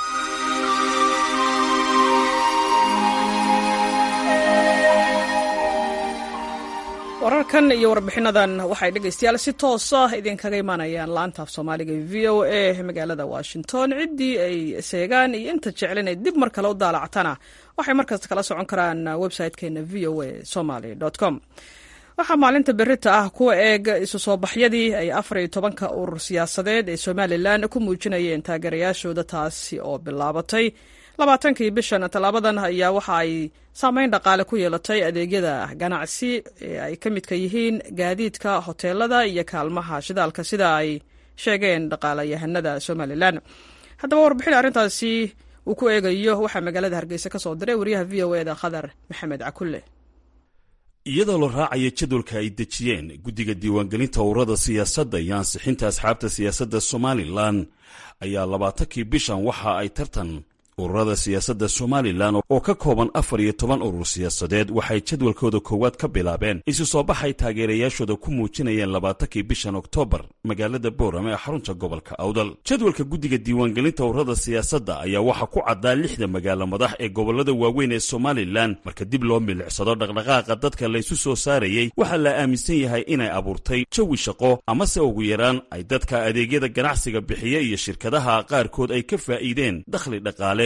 wararkan iyo warbixinadan waxay dhegaystayaal si toos ah idinkaga imaanayaan laanta af soomaaliga v o a magaalada washington. ciddii ay seegaan iyo inta jeclen ay dib mar kale u daalactana waxay markasta kala socon karaan website-keena v o a somaly dot com. waxaa maalinta berita ah kuwa eeg isu soo baxyadii ay afar iyo tobanka urur siyaasadeed ee somalilan ku muujinayeen taageerayaashooda, taasi oo bilaabatay labaatankii bishan. tallaabadan ayaa waxa ay saameyn dhaqaale ku yeelatay adeegyada ganacsi ee ay ka midka yihiin gaadiidka, hoteelada iyo kaalmaha shidaalka, sida ay sheegeen dhaqaalayahanada somalilan. haddaba warbixin arrintaasi uu ku eegayo waxaa magaalada hargeysa ka soo diray wariyaha v o eda khadar maxamed cakulle. iyadoo la raacayo jadwalka ay dejiyeen guddiga diiwaangelinta ururada siyaasadda iyo ansixinta asxaabta siyaasadda somalilan ayaa labaatankii bishan waxa ay tartan ururada siyaasadda somalilan oo ka kooban afar iyo toban urur siyaasadeed waxay jadwalkooda koowaad ka bilaabeen isu soo baxay taageerayaashooda ku muujinayeen labaatankii bishan oktoobar magaalada boorame ee xarunta gobolka awdal. jadwalka guddiga diiwaangelinta ururada siyaasadda ayaa waxaa ku caddaa lixda magaalo madax ee gobolada waaweyn ee somalilan. marka dib loo milicsado dhaqdhaqaaqa dadka laysu soo saarayey waxaa la aaminsan yahay inay abuurtay jawi shaqo amase ugu yaraan ay dadka adeegyada ganacsiga bixiya iyo shirkadaha qaarkood ay ka faa'iideen dakhli dhaqaale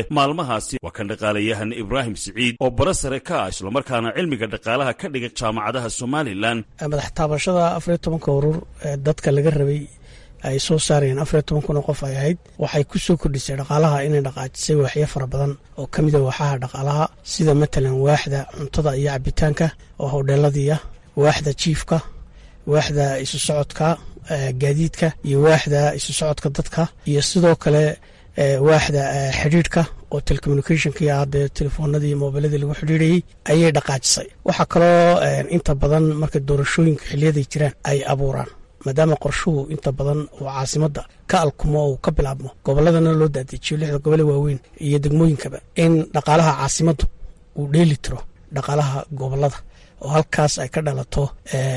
leh maalmahaasi. waa kan dhaqaalayahan ibraahim siciid oo bara sare ka ah islamarkaana cilmiga dhaqaalaha ka dhiga jaamacadaha somalilan. madax taabashada afariyo tobanka urur ee dadka laga rabay ay soo saarayeen afariyo toban kun oo qof ay ahayd waxay ku soo kordhisay dhaqaalaha inay dhaqaajisay waaxyo fara badan oo ka mid a waaxaha dhaqaalaha sida matalan waaxda cuntada iyo cabitaanka oo hodheeladii ah, waaxda jiifka, waaxda isu socodka gaadiidka iyo waaxda isu socodka dadka iyo sidoo kale waaxda xidhiidhka oo telecommunicationka iyo hadee telefoonadii iyo moobiladii lagu xidhiidhayey ayay dhaqaajisay. waxaa kaloo inta badan marka doorashooyinka xiliyaday jiraan ay abuuraan maadaama qorshuhu inta badan uu caasimadda ka alkumo uu ka bilaabmo gobolladana loo daadejiyo lixda gobole waaweyn iyo degmooyinkaba in dhaqaalaha caasimaddu uu dheeli tiro dhaqaalaha gobollada oo halkaas ay ka dhalato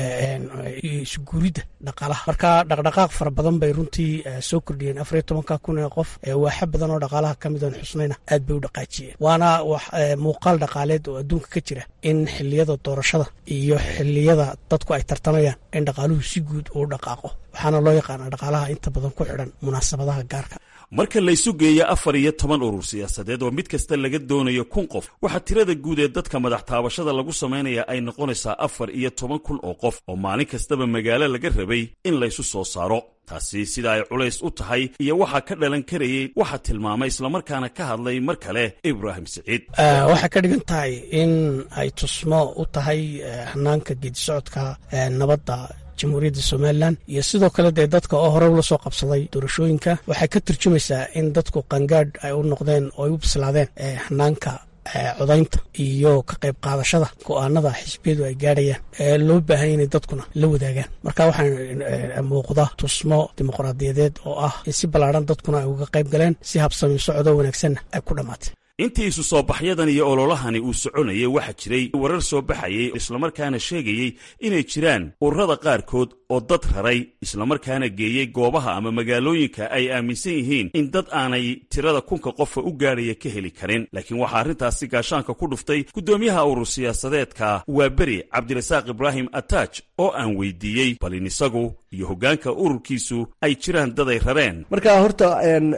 isguuridda dhaqaalaha. marka dhaqdhaqaaq fara badan bay runtii soo kordhiyeen afariyo tobanka kun ee qof waaxo badan oo dhaqaalaha ka mid oon xusnayna aad bay u dhaqaajiyeen. waana wax muuqaal dhaqaaleed oo adduunka ka jira in xiliyada doorashada iyo xiliyada dadku ay tartamayaan in dhaqaaluhu si guud uu dhaqaaqo, waxaana loo yaqaana dhaqaalaha inta badan ku xidhan munaasabadaha gaarka. marka laysu geeya afar iyo toban urur siyaasadeed oo mid kasta laga doonayo kun qof, waxaa tirada guud ee dadka madax taabashada lagu samaynaya ay noqonaysaa afar iyo toban kun oo qof oo maalin kastaba magaalo laga rabay in laysu soo saaro. taasi sida ay culays u tahay iyo waxaa ka dhalan karayey waxaa tilmaamay islamarkaana ka hadlay mar kale ibraahim siciid. waxay ka dhigan tahay in ay tusmo u tahay hanaanka geedisocodka nabadda jamhuuriyadda somalilan iyo sidoo kale dee dadka oo hore ula soo qabsaday doorashooyinka. waxay ka turjumaysaa in dadku qangaadh ay u noqdeen oo ay u bislaadeen hanaanka codaynta iyo ka qayb qaadashada go-aanada xisbiyadu ay gaadhayaan ee loo baahanya inay dadkuna la wadaagaan. marka waxaa muuqda tusmo dimuqraadiyadeed oo ah in si ballaadhan dadkuna ay uga qayb galeen, si habsami socdo wanaagsanna ay ku dhammaatay. intii isu soo baxyadan iyo ololahani uu soconayay waxaa jiray warar soo baxayay islamarkaana sheegayey inay jiraan ururada qaarkood oo dad raray islamarkaana geeyey goobaha ama magaalooyinka ay aaminsan yihiin in dad aanay tirada kunka qofa u gaadhaya ka heli karin. laakiin waxaa arrintaasi gaashaanka ku dhuftay guddoomiyaha urur siyaasadeedka waa beri cabdirasaaq ibraahim ataaj oo aan weydiiyey bal in isagu iyo hoggaanka ururkiisu ay jiraan dad ay rareen. marka horta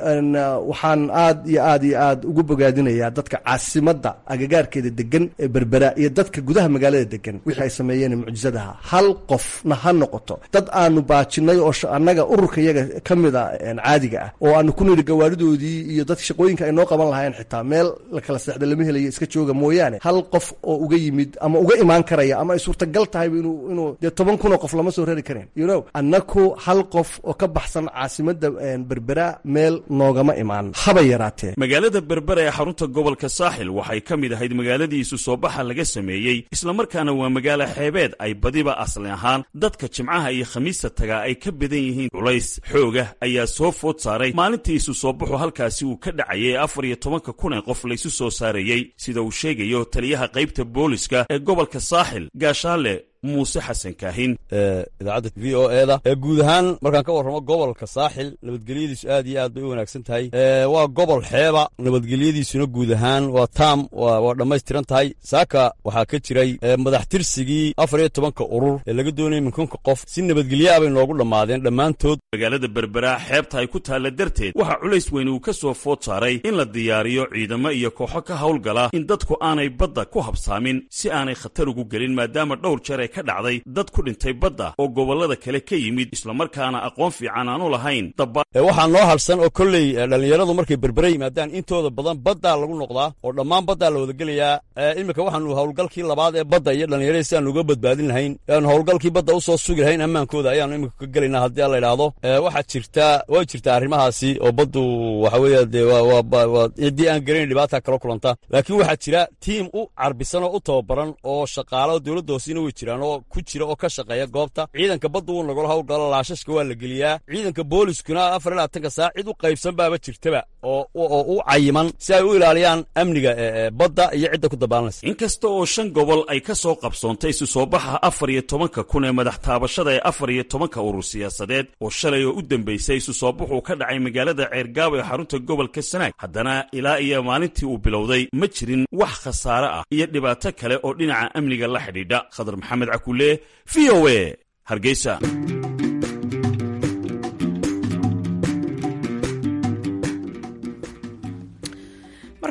waxaan aad iyo aad iyo aad ugu bogaadinayaa dadka caasimadda agagaarkeeda degan ee berbera iyo dadka gudaha magaalada degan wixii ay sameeyeen mucjisadaha. hal qofna ha noqoto dad aanu baajinay oo annaga ururka iyaga ka mid a caadiga ah oo aanu ku niri gawaaridoodii iyo dadka shaqooyinka ay noo qaban lahayn xitaa meel la kala seexda lama helayo iska jooga mooyaane hal qof oo uga yimid ama uga imaan karaya ama ay suurtagal tahay inuu inuu dee toban kun oo qof lama soo rari kareen you know annaku hal qof oo ka baxsan caasimadda berbera meel noogama imaan haba yaraatee. magaalada berbera ee xarunta gobolka saaxil waxay ka mid ahayd magaaladii isu soo baxa laga sameeyey islamarkaana waa magaalo xeebeed ay badiba asli ahaan dadka jimcaha iyo khamiista tagaa ay ka badan yihiin. culays xooga ayaa soo food saaray maalintii isu soo baxu halkaasi uu ka dhacayay afar iyo tobanka kun ee qof laysu soo saarayey sida uu sheegayo taliyaha qaybta booliska ee gobolka saaxil gaashaale muuse xasan kaahin. idaacadda v o e da guud ahaan markaan ka warramo gobolka saaxil nabadgelyadiisu aad iyo aad bay u wanaagsan tahay. waa gobol xeeba, nabadgelyadiisuna guud ahaan waa taam waa dhammaystiran tahay. saaka waxaa ka jiray madax tirsigii afar iyo tobanka urur ee laga doonayay minkunka qof si nabadgelyo ah bay noogu dhammaadeen dhammaantood. magaalada berbera xeebta ay ku taalla darteed waxaa culays weyn uu ka soo food saaray in la diyaariyo ciidamo iyo kooxo ka howlgala in dadku aanay badda ku habsaamin si aanay khatar ugu gelin maadaama dhowr jeer ka dhacday dad ku dhintay badda oo gobollada kale ka yimid islamarkaana aqoon fiican aanu lahayn. waxaa noo harsan oo kolley dhallinyaradu markay berbera yimaadaan intooda badan baddaa lagu noqdaa oo dhammaan baddaa la wada gelayaa. iminka waxaanu howlgalkii labaad ee badda iyo dhallinyarada si aanu uga badbaadin lahayn aanu howlgalkii badda u soo sugi lahayn ammaankooda ayaanu iminka ka gelaynaa haddii alla idhaahdo. waxaa jirta way jirtaa arrimahaasi oo baddu waxa weeye dee waa ciddii aan gelayn dhibaata kala kulanta. laakiin waxaa jira tiim u carbisan oo u tababaran oo shaqaalo dowladda hoosina way jiraan oo ku jira oo ka shaqeeya goobta. ciidanka badda wuu nagala howlgalo laashashka waa la geliyaa. ciidanka booliskuna afar iyo labaatanka saac cid u qaybsan baaba jirtaba oo oo u cayiman si ay u ilaaliyaan amniga badda iyo cidda ku dabaalanaysa. inkasta oo shan gobol ay ka soo qabsoontay isu soo baxa afar iyo tobanka kun ee madax taabashada ee afar iyo tobanka urur siyaasadeed oo shalay oo u dambaysay isu soo baxuu ka dhacay magaalada ceergaabo ee xarunta gobolka sanaag, haddana ilaa iyo maalintii uu bilowday ma jirin wax khasaare ah iyo dhibaato kale oo dhinaca amniga la xidhiidha. khadar maxamed cakule v o a hargeysa.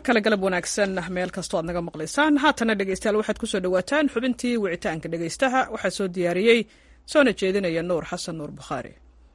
kale galab wanaagsan meel kastoo aad naga maqlaysaan haatana dhegeystayaal waxaad kusoo dhawaataan xubintii wicitaanka dhegeystaha waxaa soo diyaariyey soona jeedinaya nuur xasan nuur bukhaari.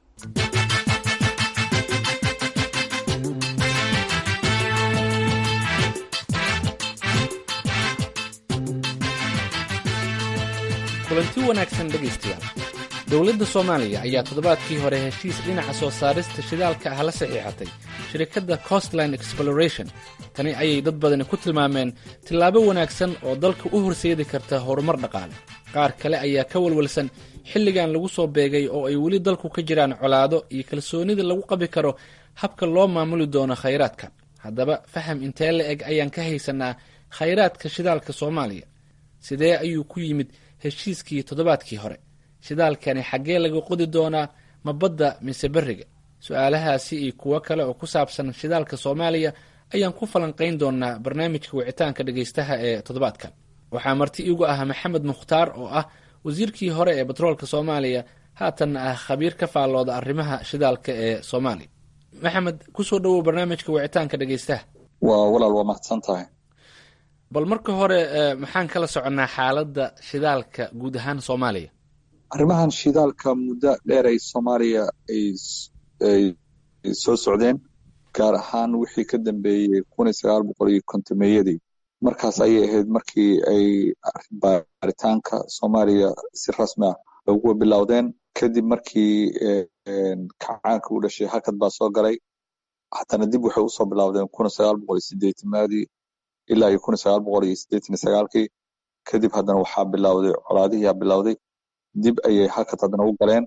kulanti wanaagsan dhegaystayaal. dowladda soomaaliya ayaa toddobaadkii hore heshiis dhinaca soo saarista shidaalka ah la saxiixatay shirkadda Coastline Exploration. tani ayay dad badani ku tilmaameen tillaabo wanaagsan oo dalka u horseedi karta horumar dhaqaale. qaar kale ayaa ka walwalsan xilligan lagu soo beegay oo ay weli dalku ka jiraan colaado iyo kalsoonida lagu qabi karo habka loo maamuli doono khayraadka. haddaba faham intee la eg ayaan ka haysanaa khayraadka shidaalka Soomaaliya? sidee ayuu ku yimid heshiiskii toddobaadkii hore? shidaalkani xaggee laga qodi doonaa, ma badda mise beriga? su-aalahaasi iyo kuwo kale oo ku saabsan shidaalka Soomaaliya ayaan ku falanqayn doonaa barnaamijka wicitaanka dhegaystaha ee toddobaadkan. waxaa marti igu ah Maxamed Mukhtaar oo ah wasiirkii hore ee batroolka Soomaaliya, haatanna ah khabiir ka faallooda arrimaha shidaalka ee Soomaaliya. maxamed, kusoo dhawow barnaamijka wicitaanka dhegaystaha. waa walaal waa mahadsan tahay. bal marka hore maxaan kala soconnaa xaaladda shidaalka guud ahaan Soomaaliya? arrimahan shidaalka muddo dheer ay Soomaaliya ay soo socdeen, gaar ahaan wixii ka dambeeyey kun iyo sagaal boqol iyo kontomeeyadii. markaas ayay ahayd markii ay baaritaanka Soomaaliya si rasmi ah ugu bilowdeen. kadib markii kacaanka u dhashay hakad baa soo galay, haddana dib waxay usoo bilowdeen kun iyo sagaal boqol iyo siddeetanaadii ilaa iyo kun iyo sagaal boqol iyo siddeetan iyo sagaalkii. kadib haddana waxaa bilowday colaadihiyaa bilowday, dib ayay hakad haddana u galeen.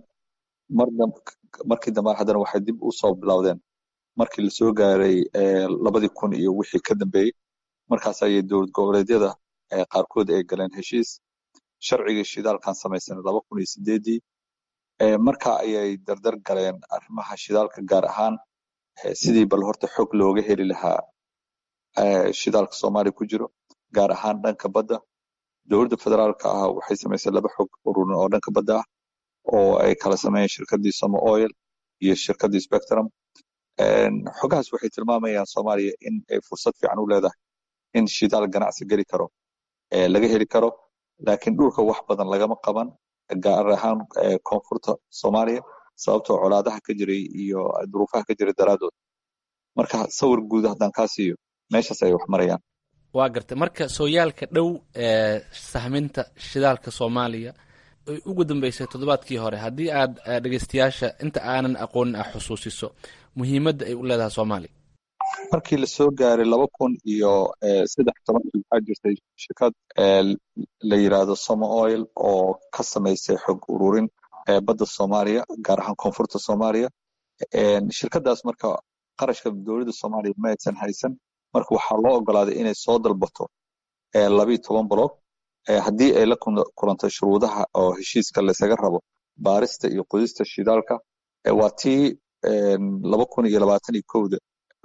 markii dambe haddana waxay dib usoo bilowdeen markii lasoo gaaray labadii kun iyo wixii ka dambeeyey. markaas ayay dowlad goboleedyada qaarkood ay galeen heshiis. sharcigii shidaalkan samaysan laba kun iyo sideedii. marka ayay dardar galeen arrimaha shidaalka, gaar ahaan sidii bal horta xog looga heli lahaa shidaalka Soomaaliya ku jiro, gaar ahaan dhanka badda. dowladda federaalka ah waxay samaysay laba xog ururin oo dhanka badda ah oo ay kala sameeyeen shirkaddii Somo Oil iyo shirkaddii Spectrum. xogahaas waxay tilmaamayaan Soomaaliya in ay fursad fiican u leedahay in shidaal ganacsi geli karo, laga heli karo, laakiin dhulka wax badan lagama qaban, gaar ahaan koonfurta Soomaaliya, sababtoo colaadaha ka jiray iyo duruufaha ka jiray daraadood. marka sawir guud haddaan kaa siiyo, meeshaas ay wax marayaan. waa gartay. marka sooyaalka dhow ee sahminta shidaalka Soomaaliya ay ugu dambeysay toddobaadkii hore, haddii aad dhegeystayaasha inta aanan aqoonin ah xusuusiso muhiimadda ay u leedahay Soomaaliya. markii lasoo gaaray laba kun iyo saddex tobankii waxaa jirtay shirkad la yiraahdo Somo Oil oo ka samaysay xog ururin badda Soomaaliya, gaar ahaan koonfurta Soomaaliya. shirkadaas marka qarashka dowladda Soomaaliya ma aysan haysan, marka waxaa loo ogolaaday inay soo dalbato labiyo toban baloog haddii ay la kulanto shuruudaha oo heshiiska laysaga rabo baarista iyo qodista shidaalka. waa tii laba kun iyo labaatan iyo kowda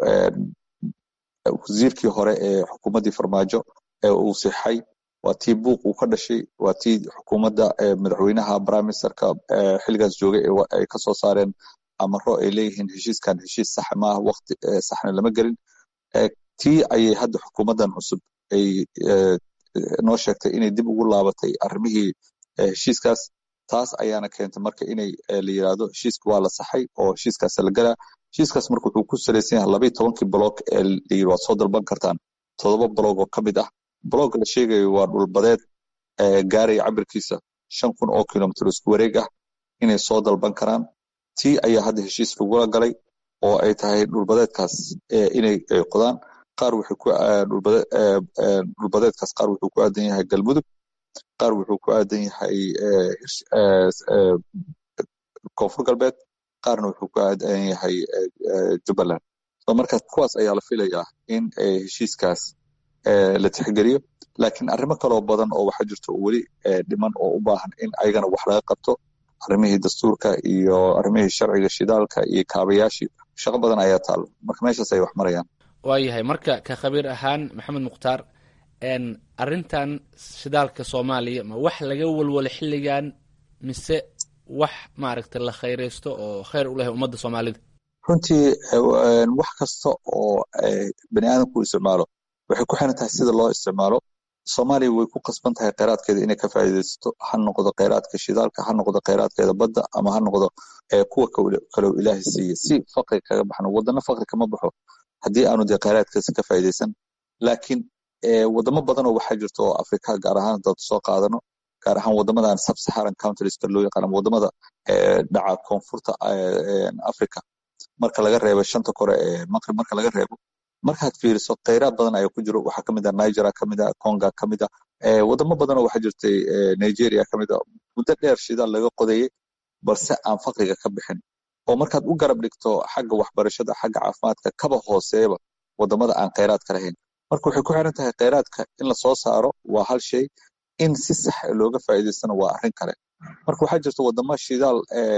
wasiirkii hore ee xukuumaddii Farmaajo ee uu sixay, waa tii buuq uu ka dhashay, waa tii xukuumadda madaxweynaha prime ministerka xilligaas joogay ay ka soo saareen amaro ay leeyihiin heshiiskan heshiis sax maaha, waqti saxna lama gelin. tii ayay hadda xukuumaddan cusub ay noo sheegtay inay dib ugu laabatay arrimihii heshiiskaas. taas ayaana keentay marka inay la yiraahdo heshiiska waa la saxay oo heshiiskaas la galaa. heshiiskaas marka wuxuu ku salaysan yahay labiyo tobankii bloog ee la yiri waad soo dalban kartaan, toddoba bloog oo ka mid ah. bloog la sheegayo waa dhulbadeed gaaraya cabirkiisa shan kun oo kilomitir isku wareeg ah inay soo dalban karaan. tii ayaa hadda heshiis lagula galay oo ay tahay dhulbadeedkaas inay qodaan. qaar wuxuu ku dhulbadeedkaas qaar wuxuu ku aadan yahay Galmudug, qaar wuxuu ku aadan yahay koonfur galbeed, qaarna wuxuu ku aadan yahay Jubbaland. so marka kuwaas ayaa la filayaa in heshiiskaas la tixgeliyo. laakiin arrimo kaloo badan oo waxaa jirto weli dhiman oo u baahan in ayagana wax laga qabto. arrimihii dastuurka iyo arrimihii sharciga shidaalka iyo kaabayaashii, shaqo badan ayaa taalo. marka meeshaas ay wax marayaan. waayahay. marka ka khabiir ahaan Maxamed Mukhtaar, arrintan shidaalka Soomaaliya ma wax laga walwalo xilligan mise wax maaragtay la khayreysto oo khayr u leh ummadda Soomaalida? runtii wax kasta oo bani aadamku isticmaalo waxay ku xiran tahay sida loo isticmaalo. Soomaaliya way ku qasban tahay kheyraadkeeda inay ka faa'iidaysato, ha noqdo kheyraadka shidaalka, ha noqdo kheyraadkeeda badda, ama ha noqdo kuwa kale oo ilaahay siiya, si faqri kaga baxno. Wadana faqri kama baxo haddii aanu dee kheyraadkaasi ka faa'iidaysan. laakiin wadamo badan oo waxaa jirta oo Afrika gaar ahaan dad soo qaadano, gaar ahaan wadamadan sub-Saharan countries loo yaqaan, wadamada dhaca koonfurta Afrika, marka laga reebo shanta kore ee Maqrib, marka laga reebo, markaad fiiriso kheyraad badan ayaa ku jiro. waxaa kamid ah Nigeria, kamid ah Congo, kamid ah wadamo badan oo waxaa jirtay Nigeria kamid ah, muddo dheer shidaal laga qodayay balse aan faqriga ka bixin. oo markaad u garab dhigto xagga waxbarashada, xagga caafimaadka, kaba hooseeba wadamada aan kheyraadka lahayn. marka waxay ku xiran tahay kheyraadka in la soo saaro waa hal shay, in si sax looga faa'iidaystana waa arrin kale. marka waxaa jirta wadamo shidaal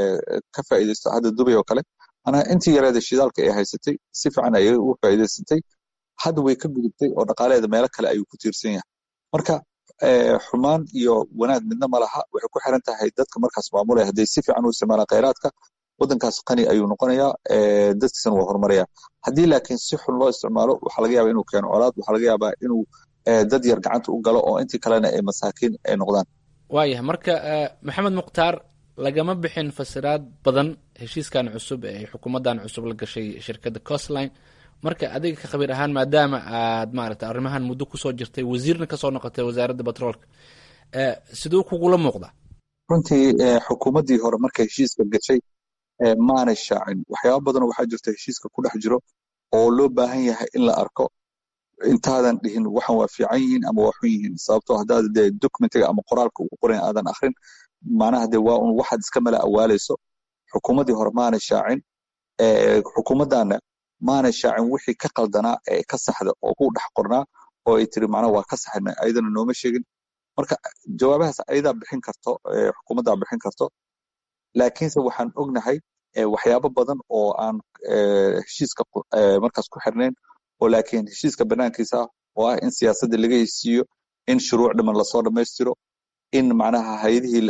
ka faa'iidaysto, hadda Dubai oo kale, ana intii yareeda shidaalka ay haysatay si fiican ayay uga faa'iidaysatay, hadda way ka gudubtay oo dhaqaaleeda meelo kale ayuu ku tiirsan yahay. marka xumaan iyo wanaag midna ma laha, waxay ku xiran tahay dadka markaas maamulaya. hadday si fiican u isticmaalaan kheyraadka, wadankaas qani ayuu noqonayaa, dadkiisana waa horumaraya. haddii laakiin si xun loo isticmaalo, waxaa laga yaabaa inuu keeno colaad, waxaa laga yaabaa inuu dad yar gacanta u galo oo intii kalena ay masaakiin ay noqdaan. waayahay marka maxamed mukhtaar, lagama bixin fasiraad badan heshiiskan cusub ee xukuumaddan cusub la gashay shirkadda Coastline. marka adiga ka khabiir ahaan, maadaama aad maaragtay arrimahan muddo kusoo jirtay, wasiirna kasoo noqotay wasaaradda batroolka, siduu kugula muuqda? runtii xukuumaddii hore markay heshiiska gashay maanay shaacin waxyaaba badanoo waxaa jirta heshiiska ku dhex jiro oo loo baahan yahay in la arko intaadan dhihin waxan waa fiican yihiin ama waa xun yihiin. sababtoo haddaad dee documentiga ama qoraalka ugu qoran aadan akrin, macnaha dee waa un waxaad iska mala awaaleyso. xukuumaddii hore maanay shaacin, xukuumaddaana maanay shaacin wixii ka qaldanaa ee ka saxda oo ku dhex qornaa oo ay tiri macnaha waa ka saxna, ayadana nooma sheegin. marka jawaabahaas ayadaa bixin karto, xukuumaddaa bixin karto. laakiinse waxaan ognahay waxyaabo badan oo aan heshiiska markaas ku xirnayn, oo laakiin heshiiska banaankiisa ah, oo ah in siyaasadda laga heshiiyo, in shuruuc dhiman lasoo dhammaystiro, in macnaha hayadihii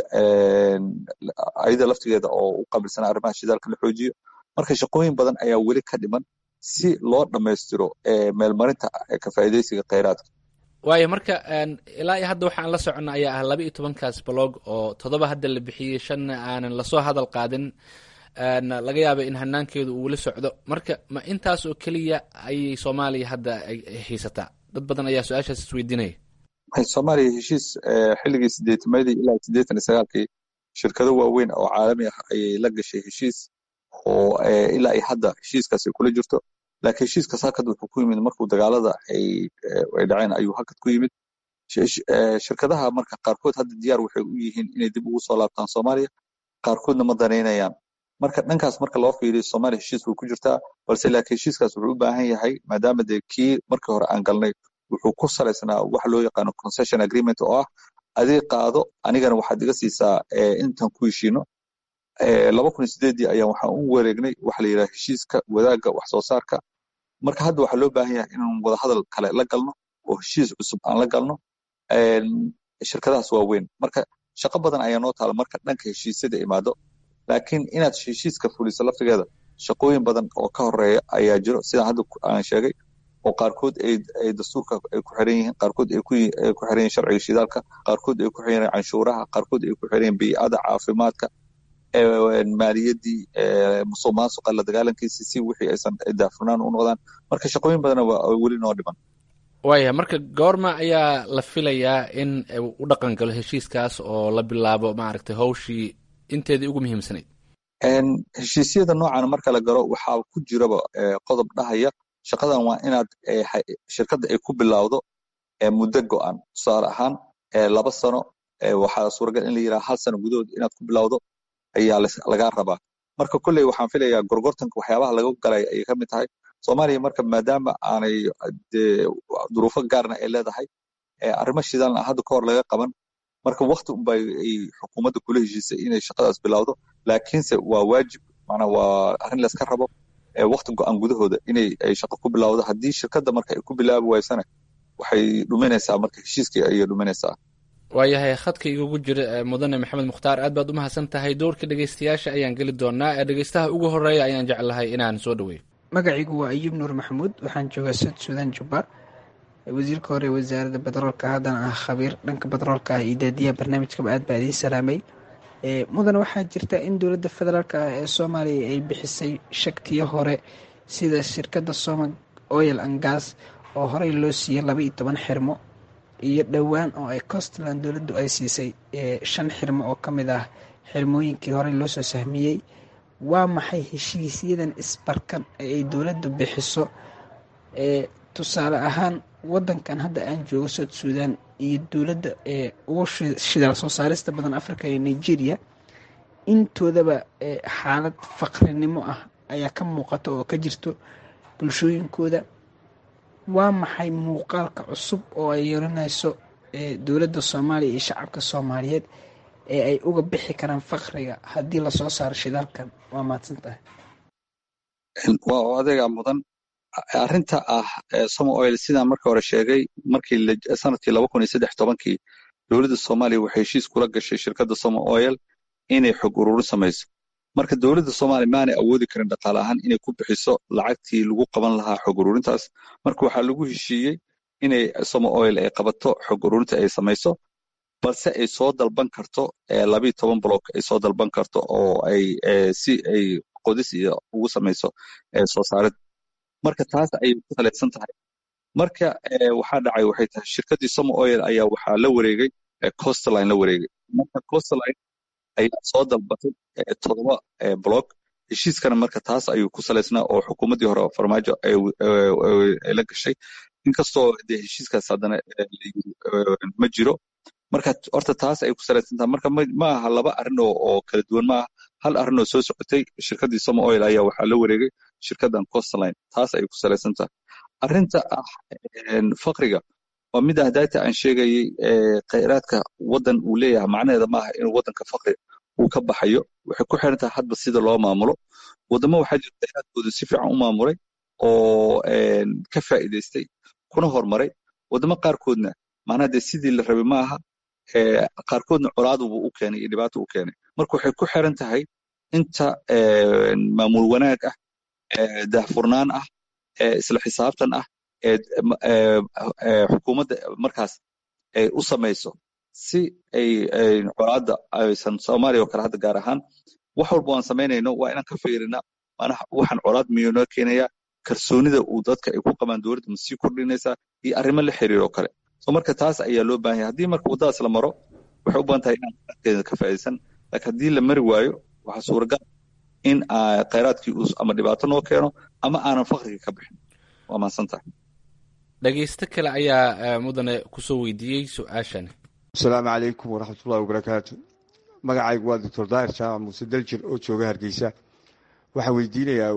ayada laftigeeda oo u qabilsanaa arrimaha shidaalka la xoojiyo. marka shaqooyin badan ayaa weli ka dhiman si loo dhammaystiro meelmarinta ka faa'iidaysiga kheyraadka. waayo marka ilaa iyo hadda waxaan la soconna ayaa ah laba iyo tobankaas blog oo toddoba hadda la bixiyey, shanna aanan lasoo hadal qaadin, laga yaaba in hanaankeedu uu weli socdo. marka ma intaas oo keliya ayay Soomaaliya hadda haysataa? dad badan ayaa su-aashaas isweydiinaya. Soomaaliya heshiis xilligii sideetameedii ilaa siddeetan iyo sagaalkii shirkado waaweyn oo caalami ah ayay la gashay heshiis oo ilaa ay hadda heshiiskaasi kula jirto. laakiin heshiiskaas hakad wuxuu ku yimid markuu dagaalada ay ay dhaceen ayuu hakad ku yimid. shirkadaha marka qaarkood hadda diyaar waxay u yihiin inay dib ugu soo laabtaan Soomaaliya, qaarkoodna ma danaynayaan. marka dhankaas marka loo fiiriyo Soomaaliya heshiis way ku jirtaa, balse laakiin heshiiskaas wuxuu u baahan yahay, maadaama dee kii markii hore aan galnay wuxuu ku salaysnaa waxa loo yaqaano concession agreement, oo ah adiga qaado anigana waxaad iga siisaa intaan ku heshiino. laba kun iyo sideedii ayaan waxaan u wareegnay waxa la yidhaha heshiiska wadaagga wax soo saarka. marka hadda waxaa loo baahan yahay inaan wada hadal kale la galno oo heshiis cusub aan la galno shirkadahaas waaweyn. marka shaqo badan ayaa noo taala marka dhanka heshiisyada imaado, laakiin inaad heshiiska fuliso laftigeeda shaqooyin badan oo ka horeeya ayaa jiro, sidaan hadda aan sheegay, oo qaarkood ay dastuurka ay ku xiran yihiin, qaarkood ay ku xiran yihiin sharciga shidaalka, qaarkood ay ku xiran yihiin canshuuraha, qaarkood ay ku xiran yihiin bii'ada, caafimaadka, maaliyadii, musuqmaasuqa la dagaalankiisa, si wixii aysan daafurnaan u noqdaan. marka shaqooyin badana waa weli noo dhiman. waaya marka goorma ayaa la filayaa in u dhaqan galo heshiiskaas oo la bilaabo maaragtay hawshii inteedii ugu muhiimsanayd? heshiisyada noocan marka la galo waxaa ku jiraba qodob dhahaya shaqadan waa inaad shirkadda ay ku bilowdo muddo go-an. tusaale ahaan laba sano, waxaa suuragal in la yidhaha hal sano gudahood inaad ku bilowdo ayaa lagaa rabaa. marka kolley waxaan filayaa gorgortanka waxyaabaha laga galay ayay ka mid tahay. Soomaaliya marka maadaama aanay duruufo gaarna ay leedahay, arrimo shidaalna hadda ka hor laga qaban, marka wakti unbay ay xukuumadda kula heshiisay inay shaqadaas bilowdo. laakiinse waa waajib, maanaa waa arrin layska rabo wakti go-aan gudahooda inay ay shaqo ku bilowdo. haddii shirkadda marka ay ku bilaabi waysana waxay dhuminaysaa, marka heshiiskii ayay dhuminaysaa. waayahay khadka igugu jira mudane maxamed mukhtaar, aad baad u mahadsan tahay. doorka dhegeystayaasha ayaan geli doonaa. dhegeystaha ugu horeeya ayaan jeclahay inaan soo dhaweeyo. magacaygu waa ayuub nuur maxamuud, waxaan joogaa sud suudaan jubba. wasiirka hore wasaaradda batroolka haddana ah khabiir dhanka batroolka ah iyo daadiyaha barnaamijkaba aad baa idiin salaamay. mudan waxaa jirta in dowladda federaalk ah ee soomaaliya ay bixisay shagtiyo hore sida shirkadda Soma Oil and Gas oo horey loo siiyey laba iyo toban xirmo iyo dhowaan oo ay Coastline dowladdu ay siisay shan xirmo oo ka mid ah xirmooyinkii horey loo soo sahmiyey. waa maxay heshiisyadan isbarkan ee ay dowladdu bixiso? tusaale ahaan wadankan hadda aan joogo South Sudan iyo dowladda ee ugu shidaal soo saarista badan Afrika ee Nigeria intoodaba xaalad faqrinimo ah ayaa ka muuqata oo ka jirto bulshooyinkooda. waa maxay muuqaalka cusub oo ay yeelanayso dowladda Soomaaliya iyo shacabka Soomaaliyeed ee ay uga bixi karaan faqriga haddii lasoo saaro shidaalkan? waa mahadsantahay. waa adeega mudan arrinta ah Soma Oil sidaan marka hore sheegay markii sanadkii laba kun iyo saddex iyo tobankii dowladda Soomaaliya waxay heshiis kula gashay shirkadda Soma Oil inay xog ururin samayso. marka dowladda Soomaaliya maanay awoodi karin dhaqaale ahaan inay ku bixiso lacagtii lagu qaban lahaa xog ururintaas. marka waxaa lagu heshiiyey inay Soma Oil ay qabato xog ururinta ay samayso, balse ay soo dalban karto laba iyo toban block ay soo dalban karto oo ay si ay qodis iyo ugu samayso soo saarid. marka taas ay ku salaysan tahay. marka waxaa dhacay waxay tahay shirkaddii Soma Oil ayaa waxaa la wareegay Coastline la wareegay. marka Coastline ayaa soo dalbatay todoba block. heshiiskana marka taas ayuu ku salaysnaa oo xukuumaddii hore farmaajo ay la gashay, inkastoo dee heshiiskaas haddana ma jiro. marka horta taas ay ku salaysan tahay. marka ma aha laba arrin oo kala duwan, ma aha hal arrin oo soo socotay. shirkaddii Soma Oil ayaa waxaa la wareegay shirkaddan Coastline. taas ay ku salaysan tahay. arrinta ah faqriga waa mid ah daata aan sheegayay khayraadka waddan uu leeyahay macnaheeda maaha inuu waddanka faqri uu ka baxayo. waxay ku xiran tahay hadba sida loo maamulo. waddamo waxaa jira khayraadkooda si fiican u maamulay oo ka faa'iidaystay kuna horumaray. waddamo qaarkoodna macnaha dee sidii la rabay ma aha, qaarkoodna colaadubu u keenay iyo dhibaato u keenay. marka waxay ku xiran tahay inta maamul wanaag ah, daahfurnaan ah, isla xisaabtan ah xukuumadda markaas ay u samayso si ay colaadda aysan Soomaaliya oo kale hadda gaar ahaan wax walba aan samaynayno waa inaan ka fiirina macnaha waxaan colaad miyuu noo keenayaa, kalsoonida uu dadka ay ku qabaan dowladda ma sii kordhinaysaa, iyo arrimo la xiriir oo kale. so marka taas ayaa loo baahan yahay. haddii marka waddadaas la maro waxay u baahan tahay inaan dadkeeda ka faa'iidaysan, laakiin haddii la mari waayo waxaa suuragal in khayraadkii uu ama dhibaato noo keeno ama aanan faqriga ka bixin. waa mahadsantahay. dhegaysto kale ayaa mudane kusoo weydiiyey su-aashan. asalaamu calaykum waraxmatullahi wabarakaatu. magacaygu waa doctor daahir jaamac muuse daljir oo jooga Hargeysa. waxaan weydiinayaa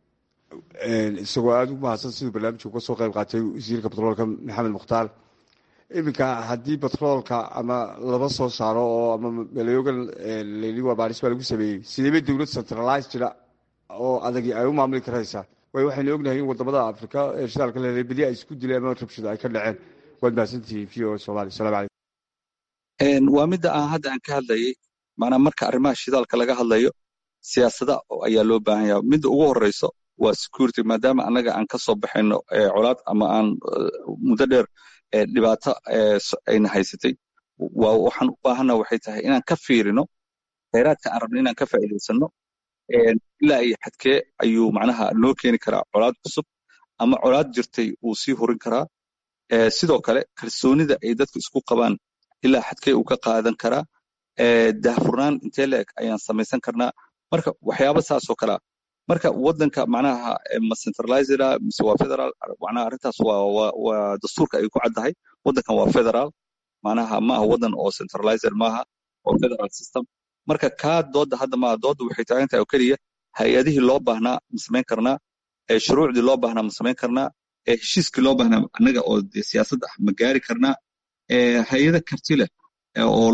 isagoo aada u mahadsan siduu barnaamijka uga soo qayb qaatay wasiirka batroolka maxamed mukhtaar. iminka haddii batroolka ama laba soo saaro oo ama maleogan leyliwa baaris baa lagu sameeyey, sideeba dowlad centralized jira oo adagi ay u maamuli karaysaa? way waxaynu ognahay in wadamada Afrika ee shidaalka leeyahay badi ay isku dileen ama rabshado ay ka dhaceen. waad mahadsantihiin v o Soomaali. salaam calaykum. waa midda aan hadda aan ka hadlayay. maanaa marka arrimaha shidaalka laga hadlayo siyaasada ayaa loo baahan yahay. midda ugu horeyso waa security, maadaama annaga aan ka soo baxayno colaad ama aan muddo dheer dhibaato ayna haysatay. waxaan u baahana waxay tahay inaan ka fiirino khayraadka aan rabno inaan ka faa'iidaysano ilaa iyo xadkee ayuu macnaha noo keeni karaa colaad cusub ama colaad jirtay uu sii hurin karaa. sidoo kale kalsoonida ay dadku isku qabaan ilaa xadkee uu ka qaadan karaa. daahfurnaan intee la eg ayaan samaysan karnaa. marka waxyaaba saasoo kalea. marka waddanka macnaha ma centralizera mise waa federal? macnaha arrintaas waa waa dastuurka ay ku caddahay. waddankan waa federal, macnaha maaha waddan oo centralizer maaha, oo federal system. marka kaa dooda hadda maaha. dooda waxay taagan tahay oo keliya hay-adihii loo baahnaa ma samayn karnaa, shuruucdii loo baahnaa ma samayn karnaa, heshiiskii loo baahnaa annaga oo siyaasadda ah ma gaari karnaa, hay-ada karti leh oo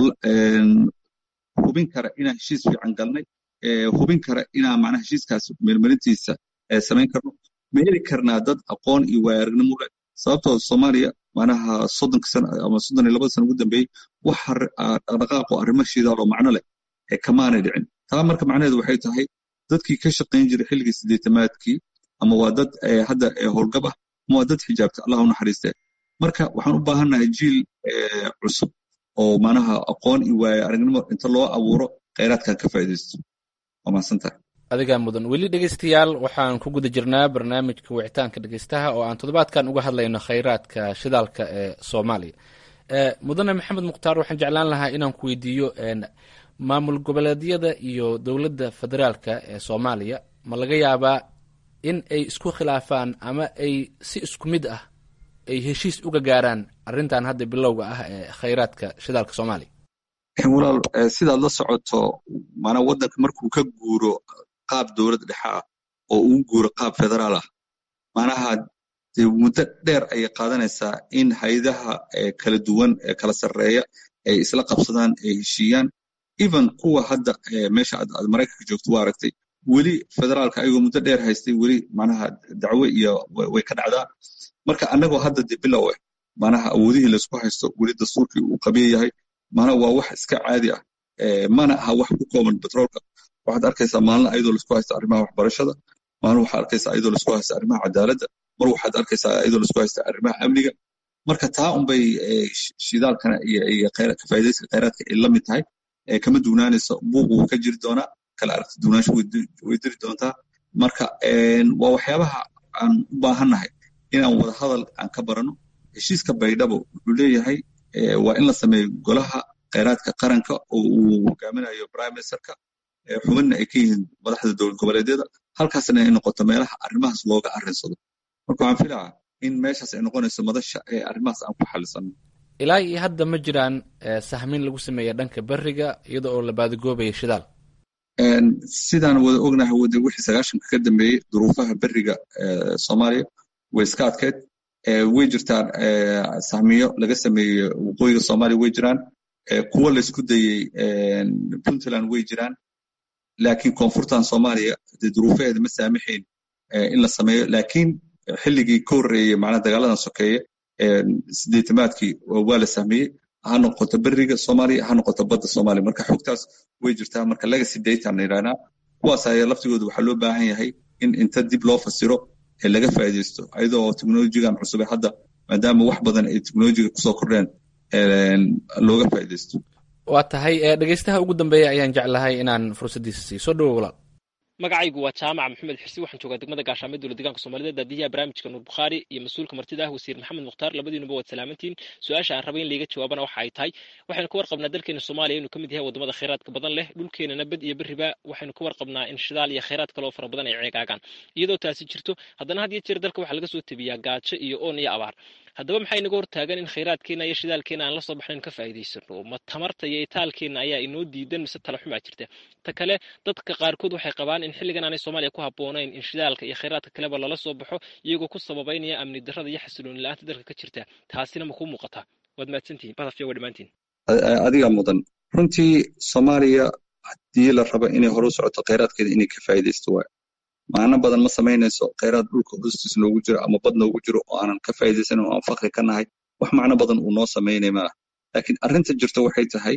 hubin kara inaan heshiis fiican galnay, hubin kara inaan macnaha heshiiskaas meelmarintiisa samayn karno, ma heli karnaa dad aqoon iyo waayo-aragnimo leh. sababtoo Soomaaliya macnaha soddonka sano ama soddon iyo labada sano ugu dambeeyey wax dhaqdhaqaaqo arrimo shidaal oo macno leh kamaanay dhicin. taa marka macnaheedu waxay tahay dadkii ka shaqayn jiray xilligii siddeetamaadkii ama waa dad hadda howlgab ah ama waa dad xijaabta, allah u naxariiste, marka waxaan u baahannahay jiil cusub oo macnaha aqoon iyo waayo aragnimo inta loo abuuro khayraadkan ka faa'iidaysto. waa mahadsantahay. adigaa mudan. weli dhegaystayaal waxaan ku guda jirnaa barnaamijka wicitaanka dhegaystaha oo aan toddobaadkan uga hadlayno khayraadka shidaalka ee soomaaliya. mudane maxamed mukhtaar, waxaan jeclaan lahaa inaan ku weydiiyo maamul goboleedyada iyo dowladda federaalka ee soomaaliya ma laga yaabaa in ay isku khilaafaan ama ay si isku mid ah ay heshiis uga gaaraan arrintan hadda bilowga ah ee khayraadka shidaalka soomaaliya? walaal sidaad la socoto maanaa waddanka markuu ka guuro qaab dowlad dhexe ah oo uu guuro qaab federaal ah, macnaha dee muddo dheer ayay qaadanaysaa in hay'adaha kala duwan ee kala sarreeya ay isla qabsadaan, ay heshiiyaan. even kuwa hadda meesha aad maraykanka joogto waa aragtay weli federaalka ayagoo muddo dheer haystay weli macnaha dacwo iyo way ka dhacdaa. marka annagoo hadda dee bilow ah macnaha awoodihii laysku haysto weli dastuurkii uu qabiya yahay, macnaha waa wax iska caadi ah, mana aha wax ku kooban betroolka. waxaad arkaysaa maalin ayadoo laisku haysto arrimaha waxbarashada, maalin waxaad arkaysaa ayadoo laisku haysto arrimaha cadaaladda, mar waxaad arkaysaa ayadoo laisku haysto arrimaha amniga. marka taa unbay shidaalkana iyo ka faa'iidayska khayraadka ay la mid tahay, kama duunaanayso. buuq wuu ka jiri doonaa, kala aragti duunaansho way diri doontaa. marka waa waxyaabaha aan u baahannahay inaan wada hadal aan ka barano. heshiiska baydhabo wuxuu leeyahay waa in la sameeyo golaha khayraadka qaranka oo uu hogaaminayo prime ministerka, xubinna ay ka yihiin madaxda dowlad goboleedyada, halkaasna ay noqoto meelaha arrimahaas looga arrinsado. marka waxaan filaa in meeshaas ay noqonayso madasha ee arrimahaas aan ku xalisano. ilaa iyo hadda ma jiraan sahmin lagu sameeya dhanka beriga iyada oo la baadigoobaya shidaal? sidaan wada ognahay wada wixii sagaashanka ka dambeeyey duruufaha beriga soomaaliya way iska adkeyd. way jirtaan sahmiyo laga sameeyey waqooyiga soomaaliya way jiraan, kuwo laysku dayey puntland way jiraan, laakiin koonfurtan soomaaliya dee duruufaheeda ma saamaxayn in la sameeyo. laakiin xilligii ka horreeyey macnaha dagaaladan sokeeye sideetamaadkii waa la sahmiyey, ha noqoto beriga soomaaliya ha noqoto badda soomaaliya. marka xogtaas way jirtaa. marka legacy data na yidhahnaa kuwaas ayaa laftigooda waxaa loo baahan yahay in inta dib loo fasiro ee laga faa'iidaysto, ayadoo teknolojigan cusub hadda maadaama wax badan ay teknolojiga kusoo kordheen looga faa'iidaysto. waa tahay dhegaystaha ugu dambeeya ayaan jeclahay inaan fursaddiisa siiyo. soo dhawow walaal. magacaygu waa jaamac maxamed xirsi, waxaan joogaa degmada gaashaamee dowlad deegaanka soomaalida. daadiyaha barnaamijka nuur bukhaari iyo mas-uulka martida ah wasiir maxamed mukhtaar, labadiinuba waad salaamantiin. su-aasha aan rabay in layga jawaabana waxa ay tahay, waxaynu ka warqabnaa dalkeena soomaaliya inuu ka mid yahay wadamada khayraadka badan leh, dhulkeenana bad iyo beriba waxaynu ka warqabnaa in shidaal iyo khayraad kaloo fara badan ay ceegaagaan. iyadoo taasi jirto haddana had iyo jeer dalka waxaa laga soo tebiyaa gaajo iyo oon iyo abaar. haddaba maxay inaga hortaagan in khayraadkeena iyo shidaalkeena aan la soo baxnayn ka faa'iidaysano? ma tamarta iyo itaalkeena ayaa inoo diidan mise tala xumaa jirta? ta kale dadka qaarkood waxay qabaan in xilligan aanay soomaaliya ku habboonayn in shidaalka iyo khayraadka kaleba lala soo baxo, iyagoo ku sababaynaya amni darrada iyo xasilooni la-aanta dalka ka jirta. taasina ma kuu muuqataa? waad mahadsantihiin. badafyo waa dhammaantiin. adigaa mudan. runtii soomaaliya haddii la rabo inay hore u socoto khayraadkeeda inay ka faa'iidaysto waay. macno badan ma samaynayso khayraad dhulka hoostiis noogu jiro ama bad noogu jiro oo aanan ka faa'iidaysanin oo aan fakri ka nahay, wax macno badan uu noo samaynay malaha. laakiin arrinta jirta waxay tahay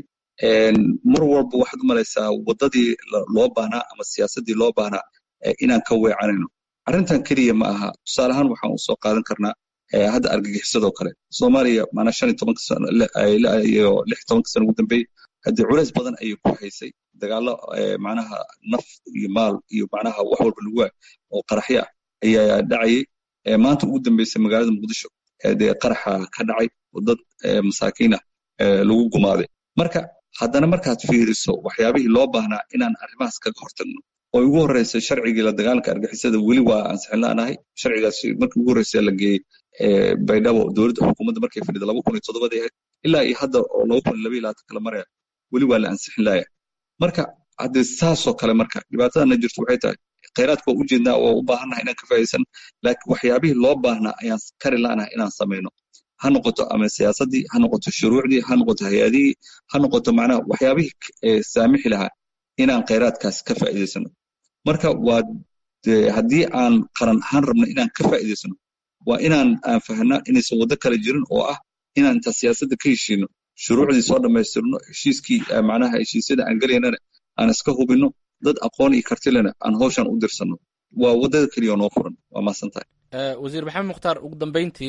mar walba waxaad u malaysaa waddadii loo baahnaa ama siyaasaddii loo baahnaa inaan ka weecanayno. arrintan keliya ma aha. tusaale ahaan waxaan u soo qaadan karnaa hadda argagixisadoo kale. soomaaliya maanaa shan iyo tobanka sano iyo lix iyo tobanka sano ugu dambeeyey haddii culays badan ayay ku haysay dagaallo macnaha naf iyo maal iyo macnaha wax walba lagu waay oo qaraxyo ah ayaa dhacayay. maanta ugu dambeysay magaalada muqdisho dee qaraxa ka dhacay oo dad masaakiin ah lagu gumaaday. marka haddana markaad fiiriso waxyaabihii loo baahnaa inaan arrimahaas kaga hortagno oo ugu horreysay sharcigii la dagaalanka argixisada weli waa ansixin la'nahay. sharcigaas markii ugu horreysay la geeyey baydhabo dowladda xukuumadda markay fadhida laba kun iyo toddobadii ahayd ilaa iyo hadda oo laba kun iyo laba iyo labaatan kala maraya weli waa la ansixin laaya. marka haddii saasoo kale marka dhibaatadana jirto waxay tahay khayraadka waa u jeednaa oo u baahannahay inaan ka faa'iidaysan, laakiin waxyaabihii loo baahnaa ayaan kari la'nahay inaan samayno. ha noqoto ama siyaasaddii, ha noqoto shuruucdii, ha noqoto hay-adihii, ha noqoto macnaha waxyaabihii saamixi lahaa inaan khayraadkaas ka faa'iidaysano. marka waa haddii aan qaran ahaan rabno inaan ka faa'iidaysano waa inaan aan fahnaa inaysan waddo kale jirin oo ah inaan intaa siyaasadda ka heshiino, shuruucdii soo dhammaystirno, heshiiskii macnaha heshiisyada aan gelaynana aan iska hubinno, dad aqoon iyo kartilena aan hawshan u dirsanno. waa waddada keliya noo furan. waa mahadsan tahay. wasiir maxamed mukhtaar, ugu dambeyntii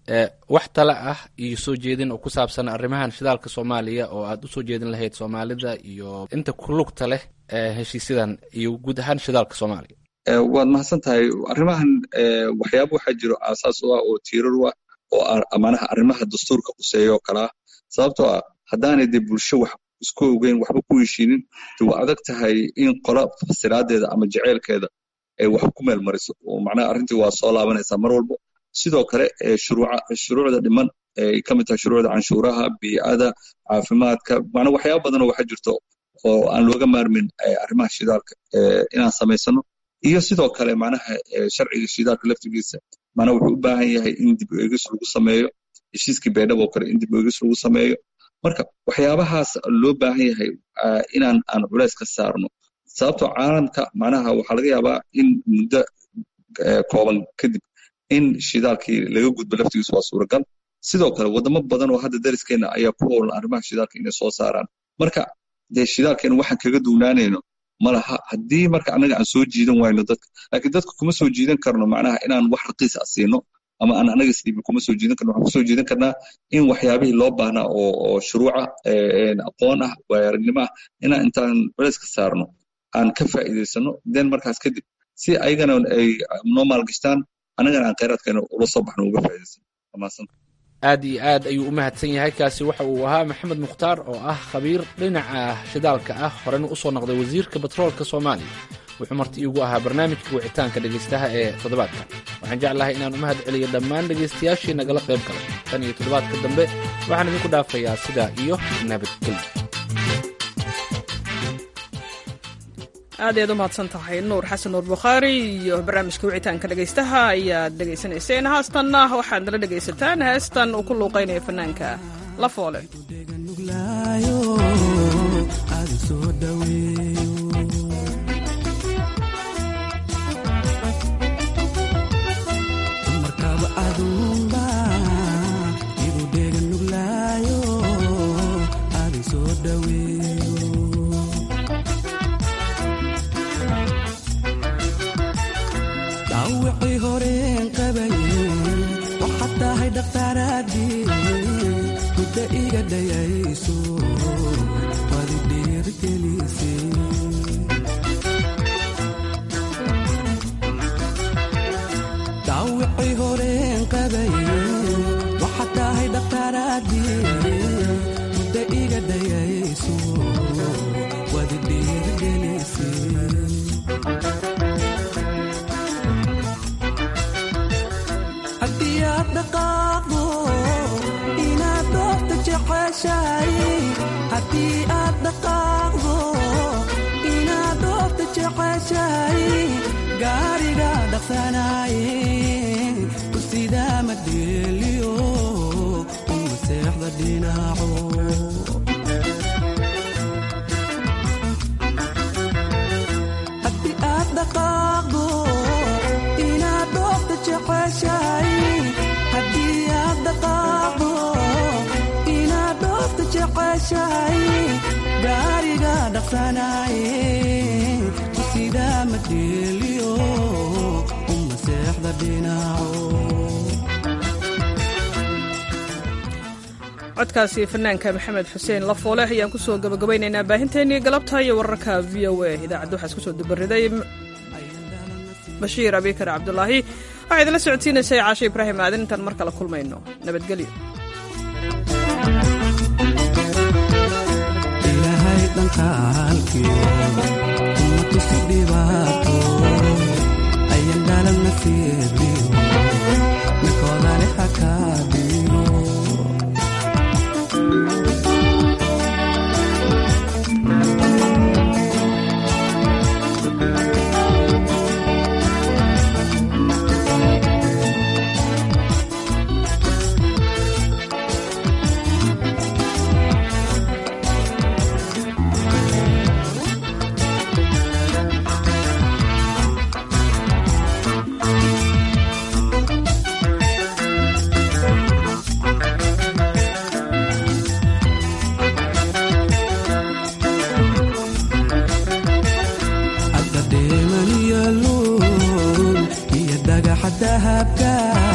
wax tale ah iyo soo jeedin oo ku saabsan arrimahan shidaalka soomaaliya oo aad usoo jeedin lahayd soomaalida iyo inta ku lugta leh heshiisyadan iyo guud ahaan shidaalka soomaaliya? waad mahadsan tahay. arrimahan waxyaaba waxaa jiro aasaas u ah oo tiirar u ah oo amanaha arrimaha dastuurka quseeya oo kalaa, sababtoo ah haddaanay dee bulsho wax isku ogeyn waxba ku heshiinin de waa adag tahay in qola fasiraadeeda ama jeceylkeeda ay wax ku meel mariso, oo macnaha arrintii waa soo laabanaysaa mar walbo. sidoo kale shuruucda dhiman ay ka mid tahay shuruucda canshuuraha, biicada, caafimaadka, macnaa waxyaaba badan oo waxaa jirto oo aan looga maarmin arrimaha shidaalka inaan samaysano. iyo sidoo kale macnaha sharciga shidaalka laftigiisa macnaha wuxuu u baahan yahay in dib u eegis lagu sameeyo, heshiiskii baydhabo oo kale in dib u eegis lagu sameeyo. marka waxyaabahaas loo baahan yahay inaan aan culays ka saarno, sababtoo caalamka macnaha waxaa laga yaabaa in muddo kooban kadib in shidaalkii laga gudbo laftigiisa waa suuragal. sidoo kale wadamo badan oo hadda dariskeena ayaa ku howlan arrimaha shidaalka inay soo saaraan. marka dee shidaalkeena waxaan kaga duunaanayno malaha haddii marka annaga aan soo jiidan wayno dadka, laakiin dadka kuma soo jiidan karno macnaha inaan wax raqiis ah siino ama aan anaga isdhiibin kuma soo jiidan karno. waxaan kusoo jiidan karnaa in waxyaabihii loo baahnaa oo oo shuruuca aqoon ah, waayo-aragnimo ah, inaan intaan culays ka saarno aan ka faa'iidaysano, den markaas kadib si ayagana ay noo maalgashtaan, annagana aan khayraadkeena ula soo baxno uga faa'iidaysano. wamaadsan aad iyo aad ayuu u mahadsan yahay. kaasi waxa uu ahaa maxamed mukhtaar oo ah khabiir dhinaca shidaalka ah, horena usoo noqday wasiirka batroolka soomaaliya. wuxuu marti iigu ahaa barnaamijka wicitaanka dhegaystaha ee toddobaadka. waxaan jeclahay inaan u mahad celiyo dhammaan dhegaystayaashii nagala qayb galay. tan iyo toddobaadka dambe waxaan idinku dhaafayaa sidaa iyo nabadgelyo. aad ayaad u mahadsan tahay nuur xasan nuur bukhaari iyo barnaamijka wicitaanka dhegaystaha ayaad dhegaysanayseen. haastanna waxaad nala dhegaysataan heestan uu ku luuqaynaya fanaanka Lafoole. codkaasi fanaanka maxamed xuseen Lafoole ayaan ku soo gabagabaynaynaa baahinteennii galabta iyo wararka v o a. idaacadda waxaa isku soo dubariday bashiir abikar cabdulaahi. waxaa idinla socodsiinaysay caashe ibraahim aadan. intaan mar kale kulmayno nabadgelyo. ilaahay dhankaalkii umatusi dhibaato ayan dhalanna fiirliyo mikoodale hakaadiyo dahabka